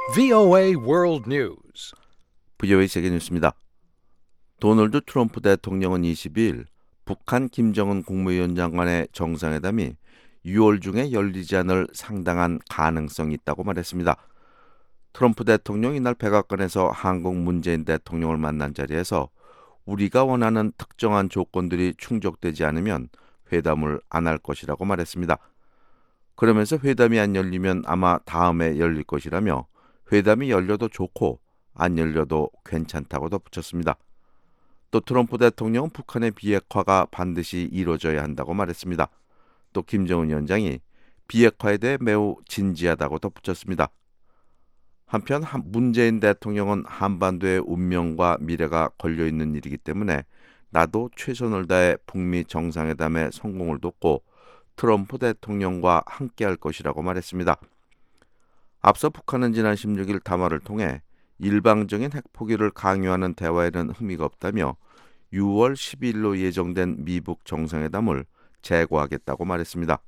VOA World News. VOA 세계 뉴스입니다. 도널드 트럼프 대통령은 22일 북한 김정은 국무위원장 간의 정상회담이 6월 중에 열리지 않을 상당한 가능성이 있다고 말했습니다. 트럼프 대통령이 이날 백악관에서 한국 문재인 대통령을 만난 자리에서 우리가 원하는 특정한 조건들이 충족되지 않으면 회담을 안 할 것이라고 말했습니다. 그러면서 회담이 안 열리면 아마 다음에 열릴 것이라며 회담이 열려도 좋고 안 열려도 괜찮다고 덧붙였습니다. 또 트럼프 대통령은 북한의 비핵화가 반드시 이루어져야 한다고 말했습니다. 또 김정은 위원장이 비핵화에 대해 매우 진지하다고 덧붙였습니다. 한편 문재인 대통령은 한반도의 운명과 미래가 걸려있는 일이기 때문에 나도 최선을 다해 북미 정상회담의 성공을 돕고 트럼프 대통령과 함께할 것이라고 말했습니다. 앞서 북한은 지난 16일 담화를 통해 일방적인 핵포기를 강요하는 대화에는 흥미가 없다며 6월 12일로 예정된 미북 정상회담을 재고하겠다고 말했습니다.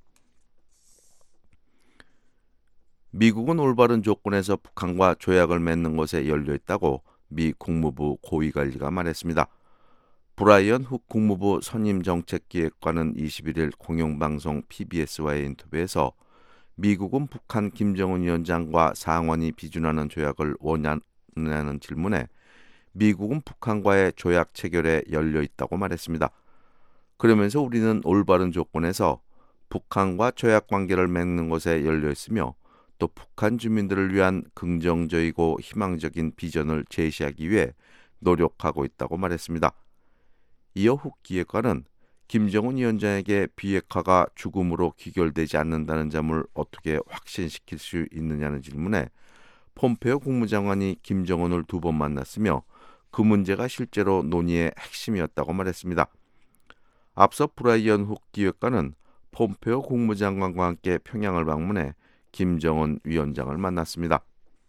미국은 올바른 조건에서 북한과 조약을 맺는 것에 열려있다고 미 국무부 고위관리가 말했습니다. 브라이언 훅 국무부 선임정책기획관은 21일 공영방송 PBS와의 인터뷰에서 미국은 북한 김정은 위원장과 상원이 비준하는 조약을 원하느냐는 질문에 미국은 북한과의 조약 체결에 열려있다고 말했습니다. 그러면서 우리는 올바른 조건에서 북한과 조약 관계를 맺는 것에 열려있으며 또 북한 주민들을 위한 긍정적이고 희망적인 비전을 제시하기 위해 노력하고 있다고 말했습니다. 이어 훅 기획관은 김정은 위원장에게 비핵화가 죽음으로 귀결되지 않는다는 점을 어떻게 확신시킬 수 있느냐는 질문에 폼페오 국무장관이 김정은을 2번 만났으며 그 문제가 실제로 논의의 핵심이었다고 말했습니다. 앞서 브라이언 훅 기획관은 폼페오 국무장관과 함께 평양을 방문해 김정은 위원장을 만났습니다.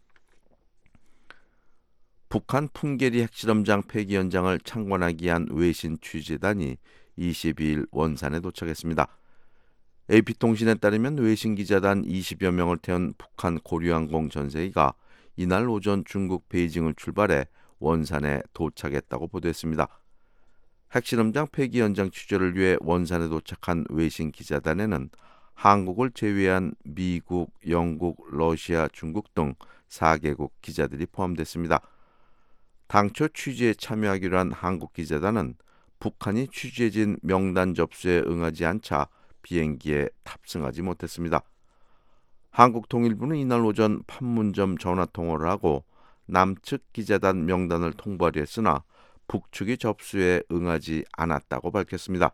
북한 풍계리 핵실험장 폐기 현장을 참관하기 위한 외신 취재단이 22일 원산에 도착했습니다. AP통신에 따르면 외신 기자단 20여 명을 태운 북한 고려항공 전세기가 이날 오전 중국 베이징을 출발해 원산에 도착했다고 보도했습니다. 핵실험장 폐기 현장 취재를 위해 원산에 도착한 외신 기자단에는 한국을 제외한 미국, 영국, 러시아, 중국 등 4개국 기자들이 포함됐습니다. 당초 취재에 참여하기로 한 한국 기자단은 북한이 취재진 명단 접수에 응하지 않자 비행기에 탑승하지 못했습니다. 한국통일부는 이날 오전 판문점 전화통화를 하고 남측 기자단 명단을 통보하려 했으나 북측이 접수에 응하지 않았다고 밝혔습니다.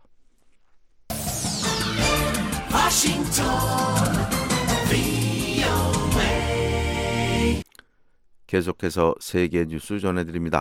계속해서 세계 뉴스 전해드립니다.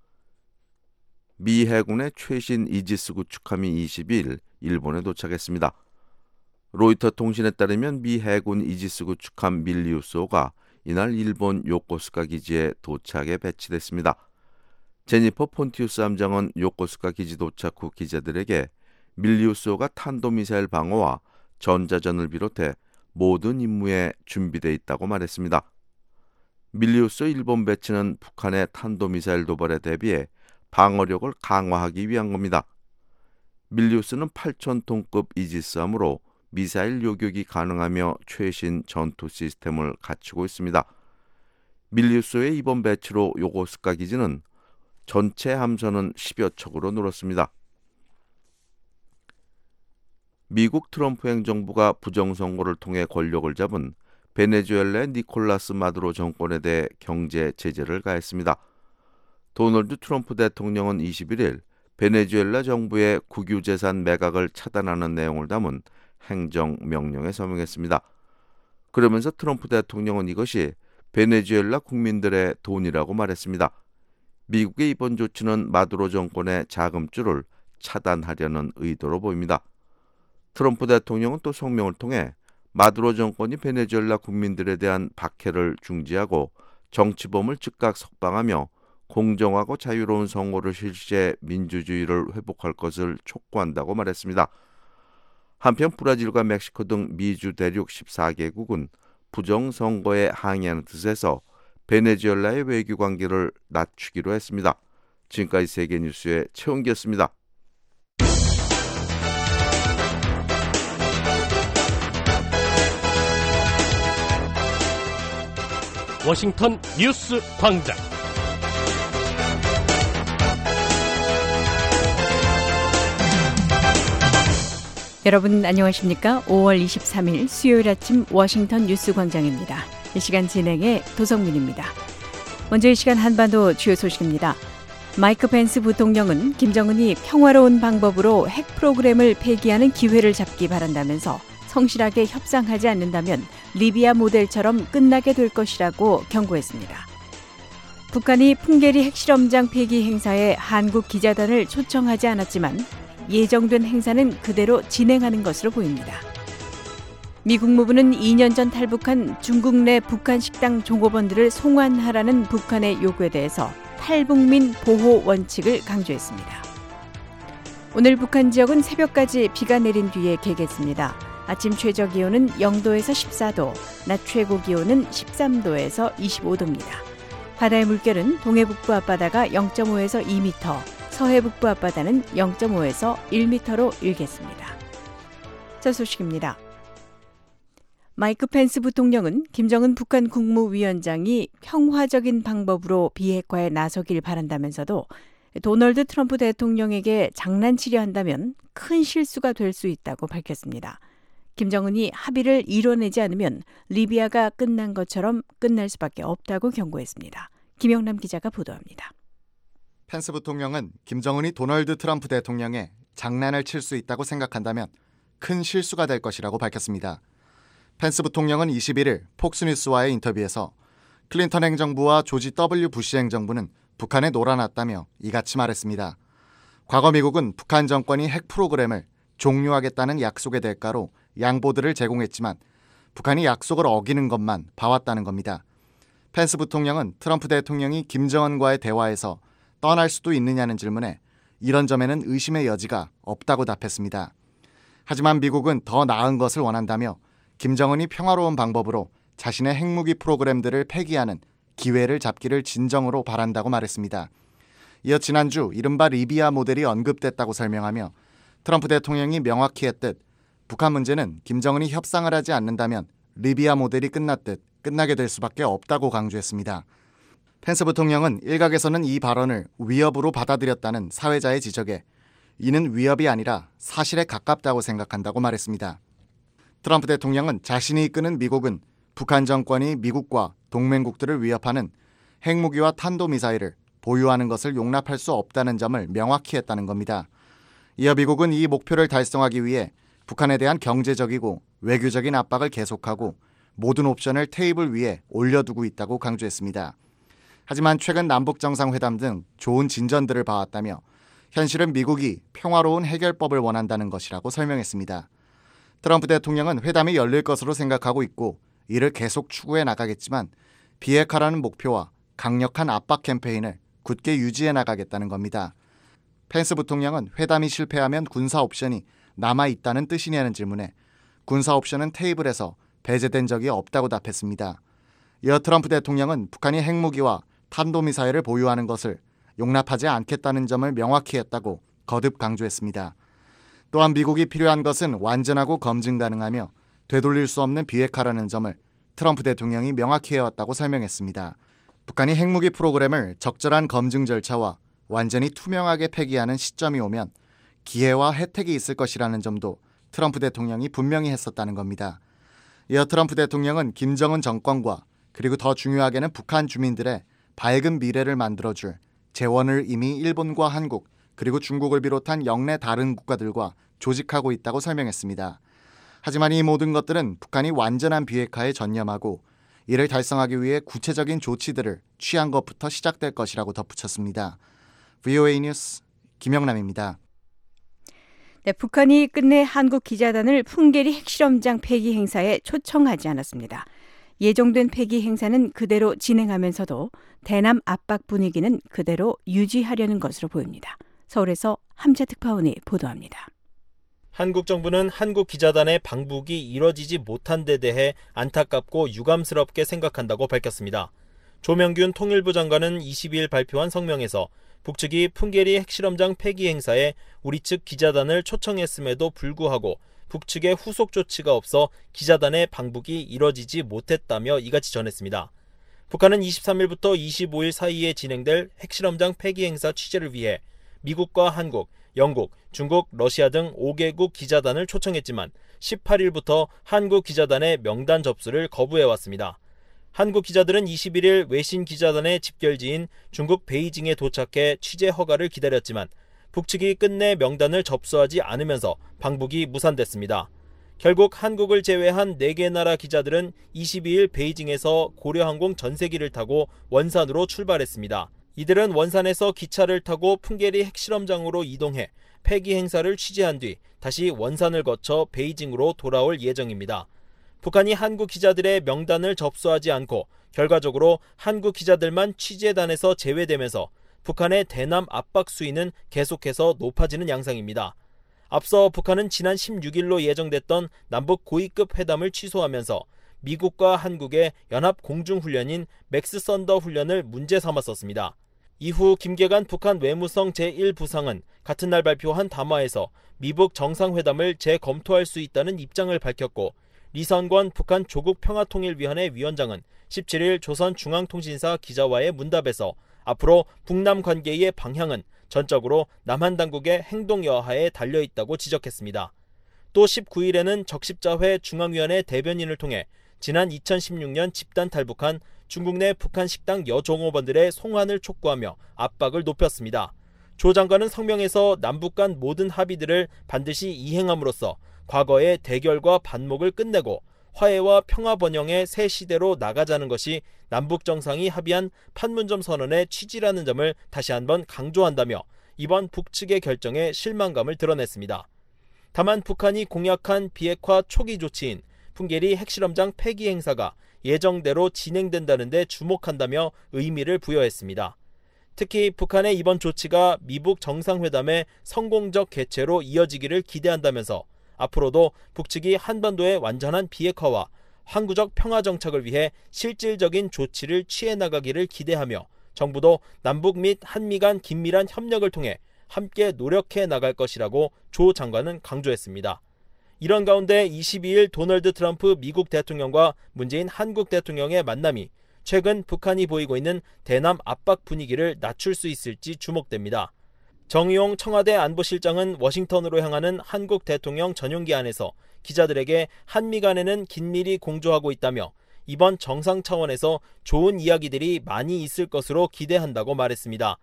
미 해군의 최신 이지스 구축함이 22일 일본에 도착했습니다. 로이터 통신에 따르면 미 해군 이지스 구축함 밀리우스호가 이날 일본 요코스카 기지에 도착해 배치됐습니다. 제니퍼 폰티우스 함장은 요코스카 기지 도착 후 기자들에게 밀리우스호가 탄도미사일 방어와 전자전을 비롯해 모든 임무에 준비되어 있다고 말했습니다. 밀리우스 일본 배치는 북한의 탄도미사일 도발에 대비해 방어력을 강화하기 위한 겁니다. 밀리우스는 8,000톤급 이지스함으로 미사일 요격이 가능하며 최신 전투 시스템을 갖추고 있습니다. 밀리우스의 이번 배치로 요코스카 기지는 전체 함선은 10여 척으로 늘었습니다. 미국 트럼프 행정부가 부정선거를 통해 권력을 잡은 베네수엘라의 니콜라스 마두로 정권에 대해 경제 제재를 가했습니다. 도널드 트럼프 대통령은 21일 베네수엘라 정부의 국유재산 매각을 차단하는 내용을 담은 행정명령에 서명했습니다. 그러면서 트럼프 대통령은 이것이 베네수엘라 국민들의 돈이라고 말했습니다. 미국의 이번 조치는 마두로 정권의 자금줄을 차단하려는 의도로 보입니다. 트럼프 대통령은 또 성명을 통해 마두로 정권이 베네수엘라 국민들에 대한 박해를 중지하고 정치범을 즉각 석방하며 공정하고 자유로운 선거를 실시해 민주주의를 회복할 것을 촉구한다고 말했습니다. 한편 브라질과 멕시코 등 미주 대륙 14개국은 부정선거에 항의하는 뜻에서 베네수엘라의 외교 관계를 낮추기로 했습니다. 지금까지 세계뉴스의 최원기였습니다. 워싱턴 뉴스 광장. 여러분 안녕하십니까? 5월 23일 수요일 아침 워싱턴 뉴스 광장입니다. 이 시간 진행의 도성민입니다. 먼저 이 시간 한반도 주요 소식입니다. 마이크 펜스 부통령은 김정은이 평화로운 방법으로 핵 프로그램을 폐기하는 기회를 잡기 바란다면서 성실하게 협상하지 않는다면 리비아 모델처럼 끝나게 될 것이라고 경고했습니다. 북한이 풍계리 핵실험장 폐기 행사에 한국 기자단을 초청하지 않았지만 예정된 행사는 그대로 진행하는 것으로 보입니다. 미 국무부는 2년 전 탈북한 중국 내 북한 식당 종업원들을 송환하라는 북한의 요구에 대해서 탈북민 보호 원칙을 강조했습니다. 오늘 북한 지역은 새벽까지 비가 내린 뒤에 개겠습니다. 아침 최저 기온은 0도에서 14도, 낮 최고 기온은 13도에서 25도입니다. 바다의 물결은 동해북부 앞바다가 0.5에서 2m, 서해북부 앞바다는 0.5에서 1m로 일겠습니다. 첫 소식입니다. 마이크 펜스 부통령은 김정은 북한 국무위원장이 평화적인 방법으로 비핵화에 나서길 바란다면서도 도널드 트럼프 대통령에게 장난치려 한다면 큰 실수가 될 수 있다고 밝혔습니다. 김정은이 합의를 이뤄내지 않으면 리비아가 끝난 것처럼 끝날 수밖에 없다고 경고했습니다. 김영남 기자가 보도합니다. 펜스 부통령은 김정은이 도널드 트럼프 대통령에 장난을 칠 수 있다고 생각한다면 큰 실수가 될 것이라고 밝혔습니다. 펜스 부통령은 21일 폭스뉴스와의 인터뷰에서 클린턴 행정부와 조지 W. 부시 행정부는 북한에 놀아났다며 이같이 말했습니다. 과거 미국은 북한 정권이 핵 프로그램을 종료하겠다는 약속의 대가로 양보들을 제공했지만 북한이 약속을 어기는 것만 봐왔다는 겁니다. 펜스 부통령은 트럼프 대통령이 김정은과의 대화에서 떠날 수도 있느냐는 질문에 이런 점에는 의심의 여지가 없다고 답했습니다. 하지만 미국은 더 나은 것을 원한다며 김정은이 평화로운 방법으로 자신의 핵무기 프로그램들을 폐기하는 기회를 잡기를 진정으로 바란다고 말했습니다. 이어 지난주 이른바 리비아 모델이 언급됐다고 설명하며 트럼프 대통령이 명확히 했듯 북한 문제는 김정은이 협상을 하지 않는다면 리비아 모델이 끝났듯 끝나게 될 수밖에 없다고 강조했습니다. 펜스 부통령은 일각에서는 이 발언을 위협으로 받아들였다는 사회자의 지적에 이는 위협이 아니라 사실에 가깝다고 생각한다고 말했습니다. 트럼프 대통령은 자신이 이끄는 미국은 북한 정권이 미국과 동맹국들을 위협하는 핵무기와 탄도미사일을 보유하는 것을 용납할 수 없다는 점을 명확히 했다는 겁니다. 이어 미국은 이 목표를 달성하기 위해 북한에 대한 경제적이고 외교적인 압박을 계속하고 모든 옵션을 테이블 위에 올려두고 있다고 강조했습니다. 하지만 최근 남북정상회담 등 좋은 진전들을 봐왔다며 현실은 미국이 평화로운 해결법을 원한다는 것이라고 설명했습니다. 트럼프 대통령은 회담이 열릴 것으로 생각하고 있고 이를 계속 추구해 나가겠지만 비핵화라는 목표와 강력한 압박 캠페인을 굳게 유지해 나가겠다는 겁니다. 펜스 부통령은 회담이 실패하면 군사 옵션이 남아있다는 뜻이냐는 질문에 군사 옵션은 테이블에서 배제된 적이 없다고 답했습니다. 이어 트럼프 대통령은 북한이 핵무기와 탄도미사일을 보유하는 것을 용납하지 않겠다는 점을 명확히 했다고 거듭 강조했습니다. 또한 미국이 필요한 것은 완전하고 검증 가능하며 되돌릴 수 없는 비핵화라는 점을 트럼프 대통령이 명확히 해왔다고 설명했습니다. 북한이 핵무기 프로그램을 적절한 검증 절차와 완전히 투명하게 폐기하는 시점이 오면 기회와 혜택이 있을 것이라는 점도 트럼프 대통령이 분명히 했었다는 겁니다. 이어 트럼프 대통령은 김정은 정권과 그리고 더 중요하게는 북한 주민들의 밝은 미래를 만들어줄 재원을 이미 일본과 한국 그리고 중국을 비롯한 영내 다른 국가들과 조직하고 있다고 설명했습니다. 하지만 이 모든 것들은 북한이 완전한 비핵화에 전념하고 이를 달성하기 위해 구체적인 조치들을 취한 것부터 시작될 것이라고 덧붙였습니다. VOA 뉴스 김영남입니다. 네, 북한이 끝내 한국 기자단을 풍계리 핵실험장 폐기 행사에 초청하지 않았습니다. 예정된 폐기 행사는 그대로 진행하면서도 대남 압박 분위기는 그대로 유지하려는 것으로 보입니다. 서울에서 함재 특파원이 보도합니다. 한국 정부는 한국 기자단의 방북이 이뤄지지 못한 데 대해 안타깝고 유감스럽게 생각한다고 밝혔습니다. 조명균 통일부 장관은 22일 발표한 성명에서 북측이 풍계리 핵실험장 폐기 행사에 우리 측 기자단을 초청했음에도 불구하고 북측의 후속 조치가 없어 기자단의 방북이 이뤄지지 못했다며 이같이 전했습니다. 북한은 23일부터 25일 사이에 진행될 핵실험장 폐기 행사 취재를 위해 미국과 한국, 영국, 중국, 러시아 등 5개국 기자단을 초청했지만 18일부터 한국 기자단의 명단 접수를 거부해왔습니다. 한국 기자들은 21일 외신 기자단의 집결지인 중국 베이징에 도착해 취재 허가를 기다렸지만 북측이 끝내 명단을 접수하지 않으면서 방북이 무산됐습니다. 결국 한국을 제외한 4개 나라 기자들은 22일 베이징에서 고려항공 전세기를 타고 원산으로 출발했습니다. 이들은 원산에서 기차를 타고 풍계리 핵실험장으로 이동해 폐기 행사를 취재한 뒤 다시 원산을 거쳐 베이징으로 돌아올 예정입니다. 북한이 한국 기자들의 명단을 접수하지 않고 결과적으로 한국 기자들만 취재단에서 제외되면서 북한의 대남 압박 수위는 계속해서 높아지는 양상입니다. 앞서 북한은 지난 16일로 예정됐던 남북 고위급 회담을 취소하면서 미국과 한국의 연합 공중훈련인 맥스 썬더 훈련을 문제 삼았었습니다. 이후 김계관 북한 외무성 제1부상은 같은 날 발표한 담화에서 미북 정상회담을 재검토할 수 있다는 입장을 밝혔고 리선권 북한 조국평화통일위원회 위원장은 17일 조선중앙통신사 기자와의 문답에서 앞으로 북남 관계의 방향은 전적으로 남한 당국의 행동 여하에 달려있다고 지적했습니다. 또 19일에는 적십자회 중앙위원회 대변인을 통해 지난 2016년 집단 탈북한 중국 내 북한 식당 여종업원들의 송환을 촉구하며 압박을 높였습니다. 조 장관은 성명에서 남북 간 모든 합의들을 반드시 이행함으로써 과거의 대결과 반목을 끝내고 화해와 평화 번영의 새 시대로 나가자는 것이 남북 정상이 합의한 판문점 선언의 취지라는 점을 다시 한번 강조한다며 이번 북측의 결정에 실망감을 드러냈습니다. 다만 북한이 공약한 비핵화 초기 조치인 풍계리 핵실험장 폐기 행사가 예정대로 진행된다는 데 주목한다며 의미를 부여했습니다. 특히 북한의 이번 조치가 미북 정상회담의 성공적 개최로 이어지기를 기대한다면서 앞으로도 북측이 한반도의 완전한 비핵화와 항구적 평화 정착을 위해 실질적인 조치를 취해 나가기를 기대하며 정부도 남북 및 한미 간 긴밀한 협력을 통해 함께 노력해 나갈 것이라고 조 장관은 강조했습니다. 이런 가운데 22일 도널드 트럼프 미국 대통령과 문재인 한국 대통령의 만남이 최근 북한이 보이고 있는 대남 압박 분위기를 낮출 수 있을지 주목됩니다. 정의용 청와대 안보실장은 워싱턴으로 향하는 한국 대통령 전용기 안에서 기자들에게 한미 간에는 긴밀히 공조하고 있다며 이번 정상 차원에서 좋은 이야기들이 많이 있을 것으로 기대한다고 말했습니다.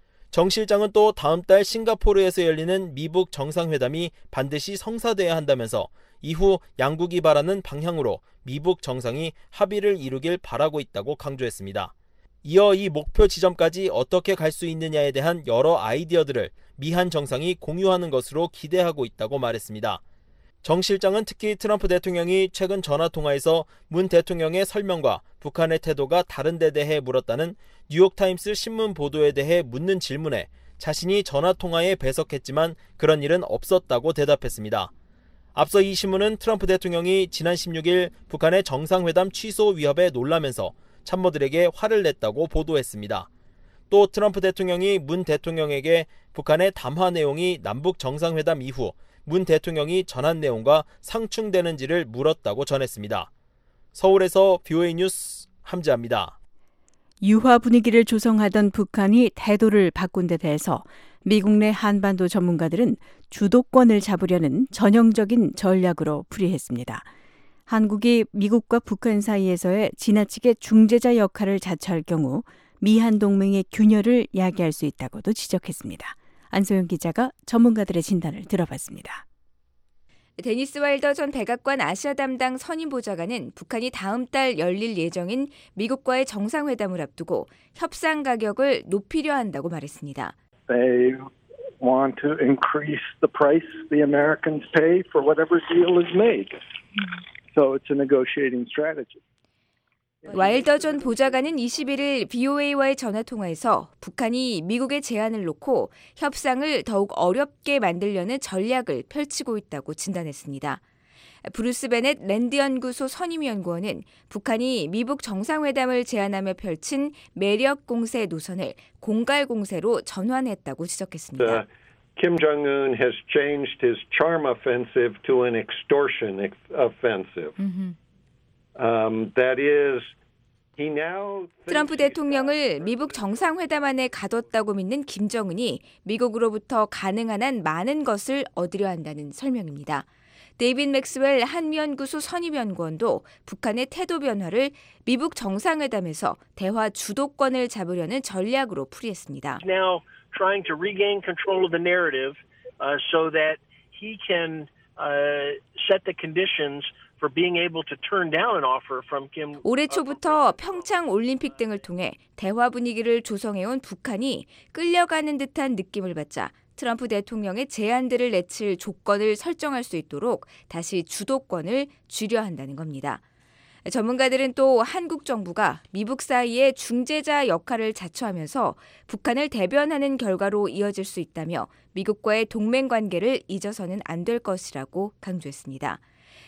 정 실장은 또 다음 달 싱가포르에서 열리는 미북 정상회담이 반드시 성사돼야 한다면서 이후 양국이 바라는 방향으로 미북 정상이 합의를 이루길 바라고 있다고 강조했습니다. 이어 이 목표 지점까지 어떻게 갈 수 있느냐에 대한 여러 아이디어들을 미한 정상이 공유하는 것으로 기대하고 있다고 말했습니다. 정 실장은 특히 트럼프 대통령이 최근 전화통화에서 문 대통령의 설명과 북한의 태도가 다른 데 대해 물었다는 뉴욕타임스 신문 보도에 대해 묻는 질문에 자신이 전화통화에 배석했지만 그런 일은 없었다고 대답했습니다. 앞서 이 신문은 트럼프 대통령이 지난 16일 북한의 정상회담 취소 위협에 놀라면서 참모들에게 화를 냈다고 보도했습니다. 또 트럼프 대통령이 문 대통령에게 북한의 담화 내용이 남북 정상회담 이후 문 대통령이 전한 내용과 상충되는지를 물었다고 전했습니다. 서울에서 VOA 뉴스 함지아입니다. 유화 분위기를 조성하던 북한이 태도를 바꾼 데 대해서 미국 내 한반도 전문가들은 주도권을 잡으려는 전형적인 전략으로 풀이했습니다. 한국이 미국과 북한 사이에서의 지나치게 중재자 역할을 자처할 경우 미한 동맹의 균열을 야기할 수 있다고도 지적했습니다. 안소영 기자가 전문가들의 진단을 들어봤습니다. 데니스 와일더 전 백악관 아시아 담당 선임 보좌관은 북한이 다음 달 열릴 예정인 미국과의 정상회담을 앞두고 협상 가격을 높이려 한다고 말했습니다. They want to increase the price the Americans pay for whatever deal is made. So it's a negotiating strategy. 와일더 전 보좌관은 21일 VOA와의 전화통화에서 북한이 미국의 제안을 놓고 협상을 더욱 어렵게 만들려는 전략을 펼치고 있다고 진단했습니다. 브루스 베넷 랜드 연구소 선임연구원은 북한이 미북 정상회담을 제안하며 펼친 매력 공세 노선을 공갈 공세로 전환했다고 지적했습니다. Kim Jong-un has changed his charm offensive to an extortion offensive. That is, he now 트럼프 대통령을 미북 정상회담안에 가뒀다고 믿는 김정은이 미국으로부터 가능한 한 많은 것을 얻으려 한다는 설명입니다. 데이빗 맥스웰 한미연구소 선임연구원도 북한의 태도 변화를 미북 정상회담에서 대화 주도권을 잡으려는 전략으로 풀이했습니다. Now trying to regain control of the narrative so that he can set the conditions for being able to turn down an offer from Kim. 올해 초부터 평창 올림픽 등을 통해 대화 분위기를 조성해온 북한이 끌려가는 듯한 느낌을 받자 트럼프 대통령의 제안들을 내칠 조건을 설정할 수 있도록 다시 주도권을 쥐려 한다는 겁니다. 전문가들은 또 한국 정부가 미북 사이의 중재자 역할을 자처하면서 북한을 대변하는 결과로 이어질 수 있다며 미국과의 동맹 관계를 잊어서는 안 될 것이라고 강조했습니다.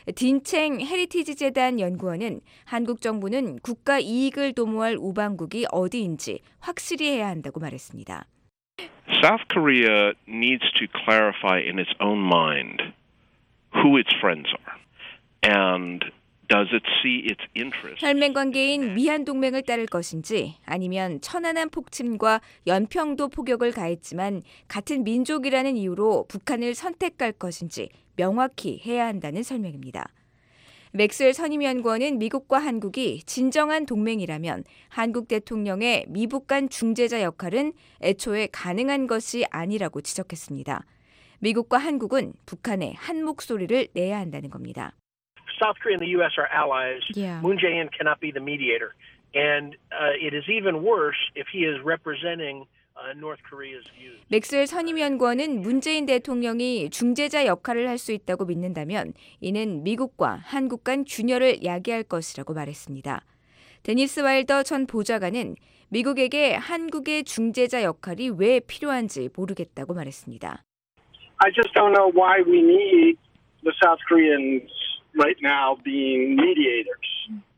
딘챙 헤리티지 재단 연구원은 한국 정부는 국가 이익을 도모할 우방국이 어디인지 확실히 해야 한다고 말했습니다. South Korea needs to clarify in its own mind who its friends are and does it see its interest. 혈맹 관계인 미한 동맹을 따를 것인지 아니면 천안함 폭침과 연평도 포격을 가했지만 같은 민족이라는 이유로 북한을 선택할 것인지 명확히 해야 한다는 설명입니다. 맥스웰 선임연구원은 미국과 한국이 진정한 동맹이라면 한국 대통령의 미북 간 중재자 역할은 애초에 가능한 것이 아니라고 지적했습니다. 미국과 한국은 북한의 한 목소리를 내야 한다는 겁니다. South Korea and the U.S. are allies. Moon Jae-in cannot be the mediator. And it is even worse if he is representing North Korea's views. 맥스웰 선임연구원은 문재인 대통령이 중재자 역할을 할 수 있다고 믿는다면 이는 미국과 한국 간 균열을 야기할 것이라고 말했습니다. 데니스 와일더 전 보좌관은 미국에게 한국의 중재자 역할이 왜 필요한지 모르겠다고 말했습니다. I just don't know why we need the South Koreans right now being mediators.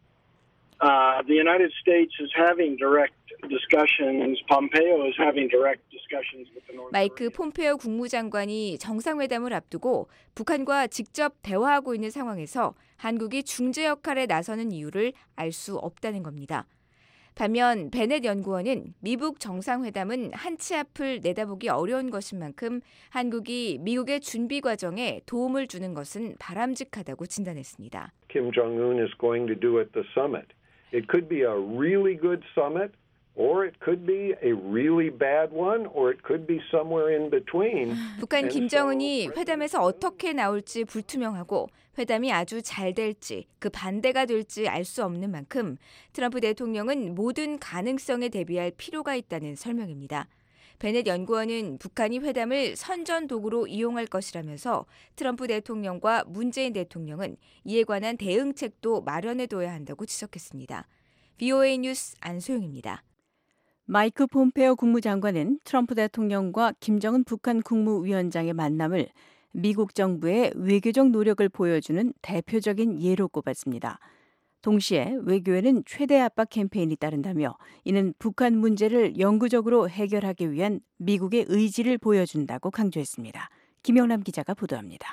The United States is having direct discussions. Pompeo is having direct discussions with the North Korea. 마이크 폼페오 국무장관이 정상회담을 앞두고 북한과 직접 대화하고 있는 상황에서 한국이 중재 역할에 나서는 이유를 알 수 없다는 겁니다. 반면 베넷 연구원은 미북 정상회담은 한 치 앞을 내다보기 어려운 것인 만큼 한국이 미국의 준비 과정에 도움을 주는 것은 바람직하다고 진단했습니다. Kim Jong-un is going to do at the summit. It could be a really good summit, or it could be a really bad one, or it could be somewhere in between. 북한 김정은이 회담에서 어떻게 나올지 불투명하고 회담이 아주 잘 될지 그 반대가 될지 알 수 없는 만큼 트럼프 대통령은 모든 가능성에 대비할 필요가 있다는 설명입니다. 베넷 연구원은 북한이 회담을 선전 도구로 이용할 것이라면서 트럼프 대통령과 문재인 대통령은 이에 관한 대응책도 마련해둬야 한다고 지적했습니다. VOA 뉴스 안소영입니다. 마이크 폼페오 국무장관은 트럼프 대통령과 김정은 북한 국무위원장의 만남을 미국 정부의 외교적 노력을 보여주는 대표적인 예로 꼽았습니다. 동시에 외교에는 최대 압박 캠페인이 따른다며 이는 북한 문제를 영구적으로 해결하기 위한 미국의 의지를 보여준다고 강조했습니다. 김영남 기자가 보도합니다.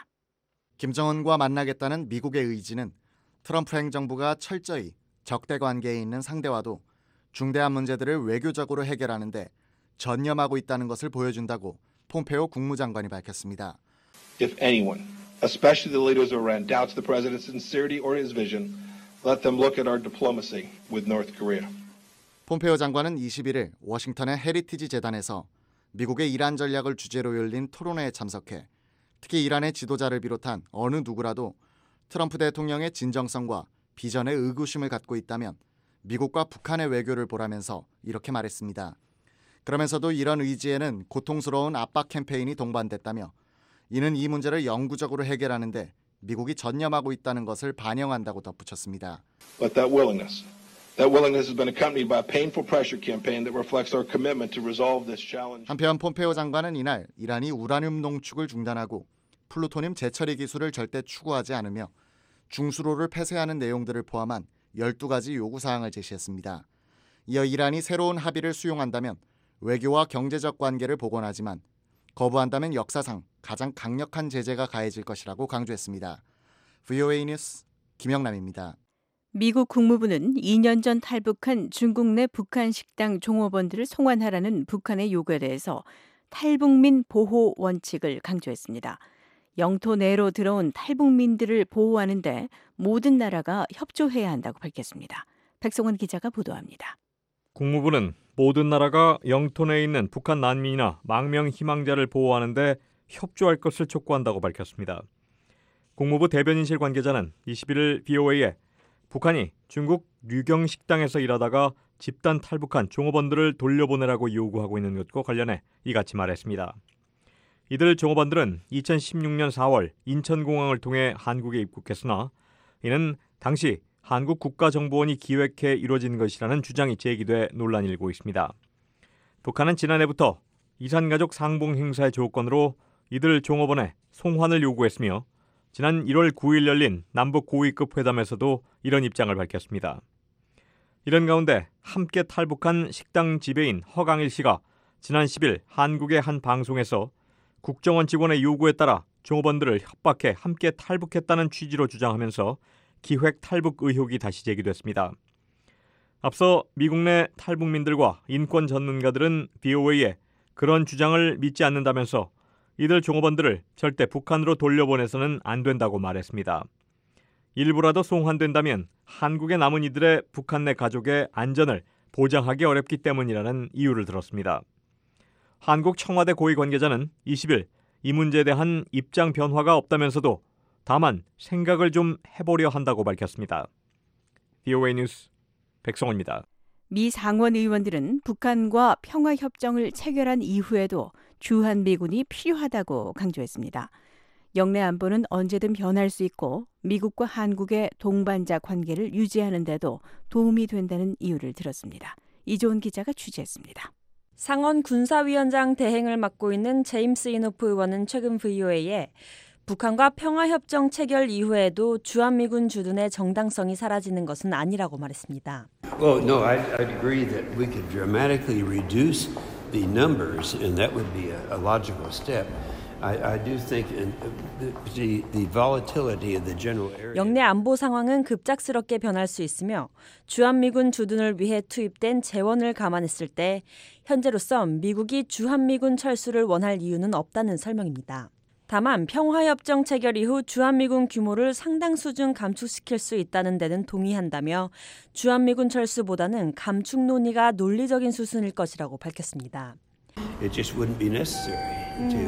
김정은과 만나겠다는 미국의 의지는 트럼프 행정부가 철저히 적대 관계에 있는 상대와도 중대한 문제들을 외교적으로 해결하는데 전념하고 있다는 것을 보여준다고 폼페오 국무장관이 밝혔습니다. If anyone, especially the leaders of Iran, doubts the president's sincerity or his vision, let them look at our diplomacy with North Korea. 폼페오 장관은 21일 워싱턴의 헤리티지 재단에서 미국의 이란 전략을 주제로 열린 토론회에 참석해 특히 이란의 지도자를 비롯한 어느 누구라도 트럼프 대통령의 진정성과 비전에 의구심을 갖고 있다면 미국과 북한의 외교를 보라면서 이렇게 말했습니다. 그러면서도 이런 의지에는 고통스러운 압박 캠페인이 동반됐다며 이는 이 문제를 영구적으로 해결하는데 미국이 전념하고 있다는 것을 반영한다고 덧붙였습니다. But that willingness has been accompanied by a painful pressure campaign that reflects our commitment to resolve this challenge. 한편 폼페오 장관은 이날 이란이 우라늄 농축을 중단하고 플루토늄 재처리 기술을 절대 추구하지 않으며 중수로를 폐쇄하는 내용들을 포함한 12가지 요구사항을 제시했습니다. 이어 이란이 새로운 합의를 수용한다면 외교와 경제적 관계를 복원하지만 거부한다면 역사상 가장 강력한 제재가 가해질 것이라고 강조했습니다. VOA 뉴스 김영남입니다. 미국 국무부는 2년 전 탈북한 중국 내 북한 식당 종업원들을 송환하라는 북한의 요구에 대해서 탈북민 보호 원칙을 강조했습니다. 영토 내로 들어온 탈북민들을 보호하는 데 모든 나라가 협조해야 한다고 밝혔습니다. 백성원 기자가 보도합니다. 국무부는 모든 나라가 영토 내에 있는 북한 난민이나 망명 희망자를 보호하는 데 협조할 것을 촉구한다고 밝혔습니다. 국무부 대변인실 관계자는 21일 VOA에 북한이 중국 류경 식당에서 일하다가 집단 탈북한 종업원들을 돌려보내라고 요구하고 있는 것과 관련해 이같이 말했습니다. 이들 종업원들은 2016년 4월 인천공항을 통해 한국에 입국했으나 이는 당시 한국 국가정보원이 기획해 이루어진 것이라는 주장이 제기돼 논란이 일고 있습니다. 북한은 지난해부터 이산가족 상봉 행사의 조건으로 이들 종업원의 송환을 요구했으며 지난 1월 9일 열린 남북 고위급 회담에서도 이런 입장을 밝혔습니다. 이런 가운데 함께 탈북한 식당 지배인 허강일 씨가 지난 10일 한국의 한 방송에서 국정원 직원의 요구에 따라 종업원들을 협박해 함께 탈북했다는 취지로 주장하면서 기획 탈북 의혹이 다시 제기됐습니다. 앞서 미국 내 탈북민들과 인권 전문가들은 VOA에 그런 주장을 믿지 않는다면서 이들 종업원들을 절대 북한으로 돌려보내서는 안 된다고 말했습니다. 일부라도 송환된다면 한국에 남은 이들의 북한 내 가족의 안전을 보장하기 어렵기 때문이라는 이유를 들었습니다. 한국 청와대 고위 관계자는 20일 이 문제에 대한 입장 변화가 없다면서도 다만 생각을 좀 해보려 한다고 밝혔습니다. VOA 뉴스 백성호입니다. 미 상원 의원들은 북한과 평화협정을 체결한 이후에도 주한미군이 필요하다고 강조했습니다. 영내 안보는 언제든 변할 수 있고 미국과 한국의 동반자 관계를 유지하는 데도 도움이 된다는 이유를 들었습니다. 이조은 기자가 취재했습니다. 상원 군사위원장 대행을 맡고 있는 제임스 이노프 의원은 최근 VOA에 북한과 평화협정 체결 이후에도 주한미군 주둔의 정당성이 사라지는 것은 아니라고 말했습니다. Well, no, I'd agree that we could dramatically reduce the numbers, and that would be a logical step. I do think the volatility of the general area. 영내 안보 상황은 급작스럽게 변할 수 있으며 주한미군 주둔을 위해 투입된 재원을 감안했을 때 현재로서 미국이 주한미군 철수를 원할 이유는 없다는 설명입니다. 다만 평화협정 체결 이후 주한미군 규모를 상당 수준 감축시킬 수 있다는 데는 동의한다며 주한미군 철수보다는 감축 논의가 논리적인 수순일 것이라고 밝혔습니다. It just wouldn't be necessary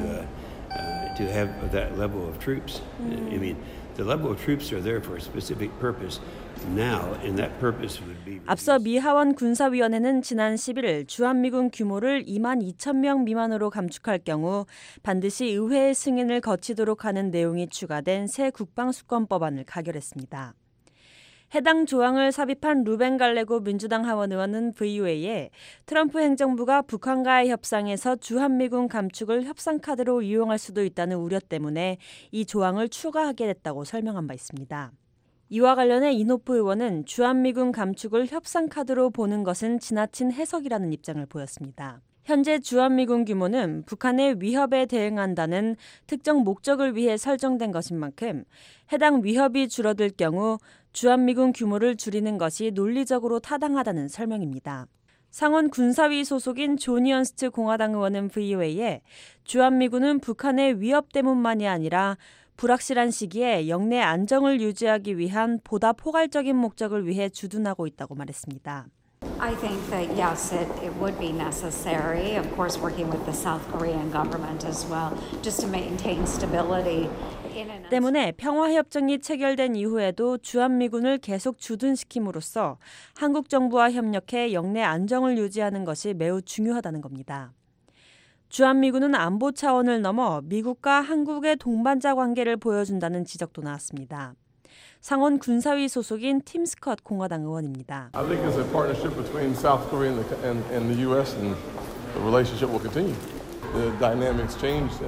to have that level of troops. I mean, the level of troops are there for a specific purpose now, and that purpose would be. 앞서 미 하원 군사위원회는 지난 11일 주한미군 규모를 2만 2천 명 미만으로 감축할 경우 반드시 의회의 승인을 거치도록 하는 내용이 추가된 새 국방수권법안을 가결했습니다. 해당 조항을 삽입한 루벤 갈레고 민주당 하원 의원은 VOA에 트럼프 행정부가 북한과의 협상에서 주한미군 감축을 협상 카드로 이용할 수도 있다는 우려 때문에 이 조항을 추가하게 됐다고 설명한 바 있습니다. 이와 관련해 이노프 의원은 주한미군 감축을 협상 카드로 보는 것은 지나친 해석이라는 입장을 보였습니다. 현재 주한미군 규모는 북한의 위협에 대응한다는 특정 목적을 위해 설정된 것인 만큼 해당 위협이 줄어들 경우 주한미군 규모를 줄이는 것이 논리적으로 타당하다는 설명입니다. 상원 군사위 소속인 존 이언스트 공화당 의원은 VOA에 주한미군은 북한의 위협 때문만이 아니라 불확실한 시기에 영내 안정을 유지하기 위한 보다 포괄적인 목적을 위해 주둔하고 있다고 말했습니다. I think that yes, it would be necessary, of course, working with the South Korean government as well, just to maintain stability. 때문에 평화협정이 체결된 이후에도 주한미군을 계속 주둔시킴으로써 한국 정부와 협력해 영내 안정을 유지하는 것이 매우 중요하다는 겁니다. 주한미군은 안보 차원을 넘어 미국과 한국의 동반자 관계를 보여준다는 지적도 나왔습니다. 상원 군사위 소속인 팀 스컷 공화당 의원입니다. I think it's a partnership between South Korea and the U.S. and the relationship will continue. The dynamics changed and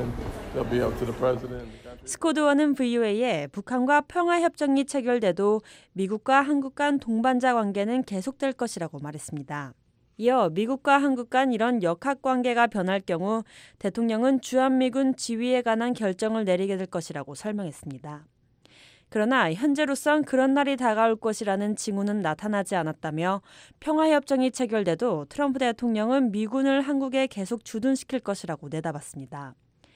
they'll be up to the president. 스코드 원은 VOA에 북한과 평화협정이 체결돼도 미국과 한국 간 동반자 관계는 계속될 것이라고 말했습니다. 이어 미국과 한국 간 이런 역학관계가 변할 경우 대통령은 주한미군 지휘에 관한 결정을 내리게 될 것이라고 설명했습니다. 그러나 현재로선 그런 날이 다가올 것이라는 징후는 나타나지 않았다며 평화협정이 체결돼도 트럼프 대통령은 미군을 한국에 계속 주둔시킬 것이라고 내다봤습니다.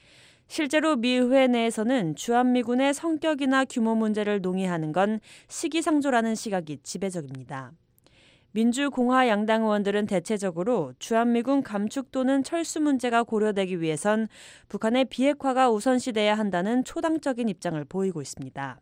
실제로 미 의회 내에서는 주한미군의 성격이나 규모 문제를 논의하는 건 시기상조라는 시각이 지배적입니다. 민주공화 양당 의원들은 대체적으로 주한미군 감축 또는 철수 문제가 고려되기 위해선 북한의 비핵화가 우선시돼야 한다는 초당적인 입장을 보이고 있습니다.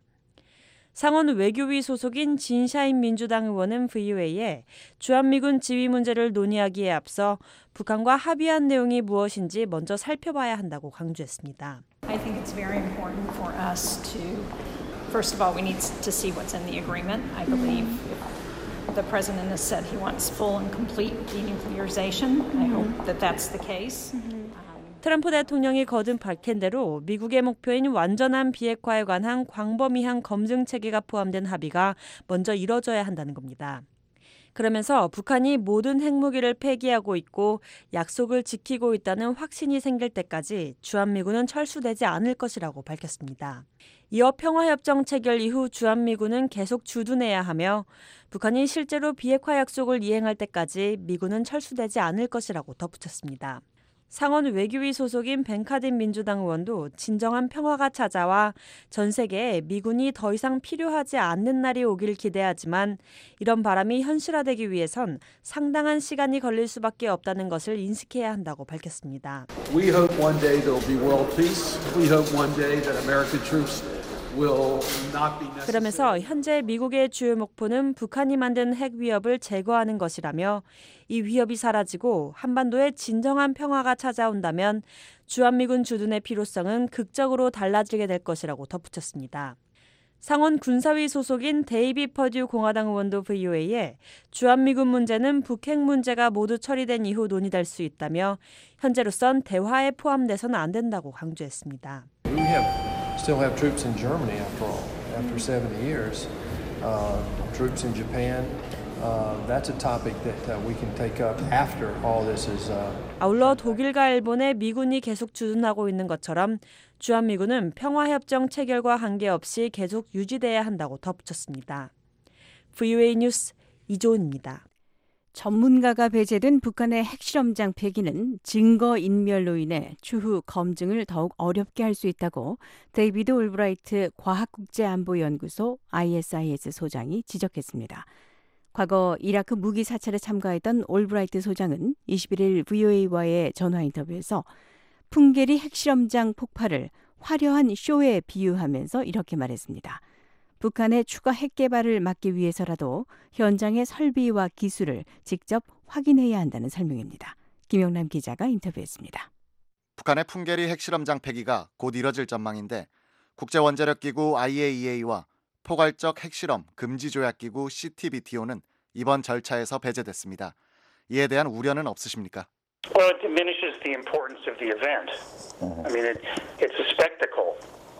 상원 외교위 소속인 진샤인 민주당 의원은 VOA에 주한미군 지휘 문제를 논의하기에 앞서 북한과 합의한 내용이 무엇인지 먼저 살펴봐야 한다고 강조했습니다. I think it's very important for us to, first of all, we need to see what's in the agreement. I believe the president has said he wants full and complete denuclearization. I hope that that's the case. 트럼프 대통령이 거듭 밝힌 대로 미국의 목표인 완전한 비핵화에 관한 광범위한 검증 체계가 포함된 합의가 먼저 이뤄져야 한다는 겁니다. 그러면서 북한이 모든 핵무기를 폐기하고 있고 약속을 지키고 있다는 확신이 생길 때까지 주한미군은 철수되지 않을 것이라고 밝혔습니다. 이어 평화협정 체결 이후 주한미군은 계속 주둔해야 하며 북한이 실제로 비핵화 약속을 이행할 때까지 미군은 철수되지 않을 것이라고 덧붙였습니다. 상원 외교위 소속인 벤카딘 민주당 의원도 진정한 평화가 찾아와 전 세계에 미군이 더 이상 필요하지 않는 날이 오길 기대하지만 이런 바람이 현실화되기 위해선 상당한 시간이 걸릴 수밖에 없다는 것을 인식해야 한다고 밝혔습니다. We hope one day there will be world peace. We hope one day that American troops will not be necessary. 그러면서 현재 미국의 주요 목표는 북한이 만든 핵 위협을 제거하는 것이라며 이 위협이 사라지고 한반도에 진정한 평화가 찾아온다면 주한미군 주둔의 필요성은 극적으로 달라지게 될 것이라고 덧붙였습니다. 상원 군사위 소속인 데이비 퍼듀 공화당 의원도 VOA에 주한미군 문제는 북핵 문제가 모두 처리된 이후 논의될 수 있다며 현재로선 대화에 포함돼서는 안 된다고 강조했습니다. Still have troops in Germany after all, after 70 years. Troops in Japan. That's a topic that we can take up after all this is. 아울러 독일과 일본에 미군이 계속 주둔하고 있는 것처럼 주한미군은 평화협정 체결과 관계없이 계속 유지돼야 한다고 덧붙였습니다. VOA 뉴스 이조은입니다. 전문가가 배제된 북한의 핵실험장 폐기는 증거인멸로 인해 추후 검증을 더욱 어렵게 할 수 있다고 데이비드 올브라이트 과학국제안보연구소 ISIS 소장이 지적했습니다. 과거 이라크 무기 사찰에 참가했던 올브라이트 소장은 21일 VOA와의 전화 인터뷰에서 풍계리 핵실험장 폭발을 화려한 쇼에 비유하면서 이렇게 말했습니다. 북한의 추가 핵 개발을 막기 위해서라도 현장의 설비와 기술을 직접 확인해야 한다는 설명입니다. 김영남 기자가 인터뷰했습니다. 북한의 풍계리 핵실험장 폐기가 곧 이뤄질 전망인데 국제원자력기구 IAEA와 포괄적 핵실험 금지조약기구 CTBTO는 이번 절차에서 배제됐습니다. 이에 대한 우려는 없으십니까? Well, it diminishes the importance of the event. I mean, it's a spectacle.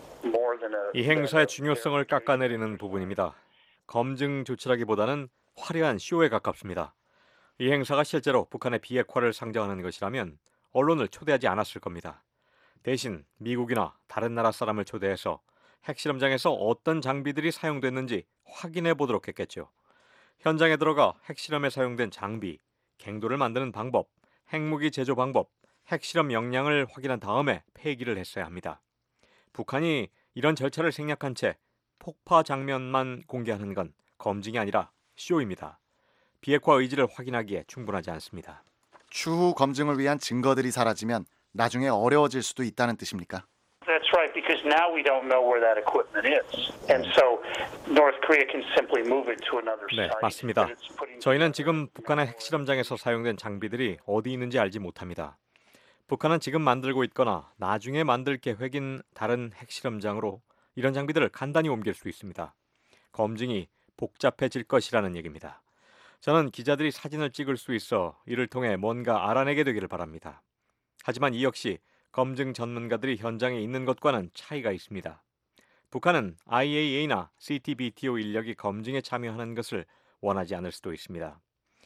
이 행사의 중요성을 깎아내리는 부분입니다. 검증 조치라기보다는 화려한 쇼에 가깝습니다. 이 행사가 실제로 북한의 비핵화를 상정하는 것이라면 언론을 초대하지 않았을 겁니다. 대신 미국이나 다른 나라 사람을 초대해서 핵실험장에서 어떤 장비들이 사용됐는지 확인해 보도록 했겠죠. 현장에 들어가 핵실험에 사용된 장비, 갱도를 만드는 방법, 핵무기 제조 방법, 핵실험 역량을 확인한 다음에 폐기를 했어야 합니다. 북한이 이런 절차를 생략한 채 폭파 장면만 공개하는 건 검증이 아니라 쇼입니다. 비핵화 의지를 확인하기에 충분하지 않습니다. 추후 검증을 위한 증거들이 사라지면 나중에 어려워질 수도 있다는 뜻입니까? That's right, because now we don't know where that equipment is. And so North Korea can simply move it to another 네, site. 맞습니다. 저희는 지금 북한의 핵실험장에서 사용된 장비들이 어디 있는지 알지 못합니다. 북한은 지금 만들고 있거나 나중에 만들 계획인 다른 핵실험장으로 이런 장비들을 간단히 옮길 수 있습니다. 검증이 복잡해질 것이라는 얘기입니다. 저는 기자들이 사진을 찍을 수 있어 이를 통해 뭔가 알아내게 되기를 바랍니다. 하지만 이 역시 검증 전문가들이 현장에 있는 것과는 차이가 있습니다. 북한은 IAEA나 CTBTO 인력이 검증에 참여하는 것을 원하지 않을 수도 있습니다.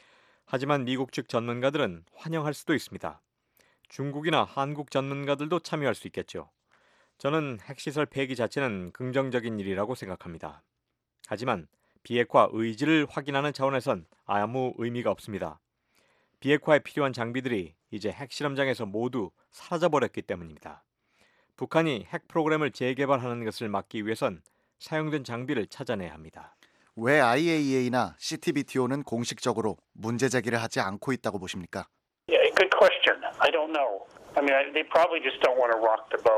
하지만 미국 측 전문가들은 환영할 수도 있습니다. 중국이나 한국 전문가들도 참여할 수 있겠죠. 저는 핵시설 폐기 자체는 긍정적인 일이라고 생각합니다. 하지만 비핵화 의지를 확인하는 차원에선 아무 의미가 없습니다. 비핵화에 필요한 장비들이 이제 핵실험장에서 모두 사라져버렸기 때문입니다. 북한이 핵 프로그램을 재개발하는 것을 막기 위해선 사용된 장비를 찾아내야 합니다. 왜 IAEA나 CTBTO는 공식적으로 문제 제기를 하지 않고 있다고 보십니까? Yeah, good question. I don't know. I mean, they probably just don't want to rock the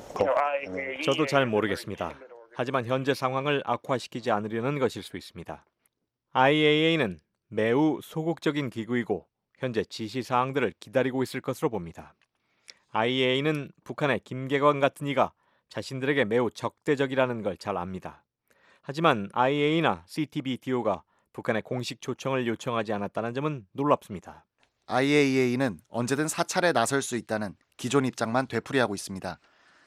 boat. 저도 잘 모르겠습니다. 하지만 현재 상황을 악화시키지 않으려는 것일 수 있습니다. IAEA는 매우 소극적인 기구이고 현재 지시사항들을 기다리고 있을 것으로 봅니다. IAEA는 북한의 김계관 같은 이가 자신들에게 매우 적대적이라는 걸 잘 압니다. 하지만 IAEA나 CTBTO가 북한의 공식 초청을 요청하지 않았다는 점은 놀랍습니다. IAEA는 언제든 사찰에 나설 수 있다는 기존 입장만 되풀이하고 있습니다.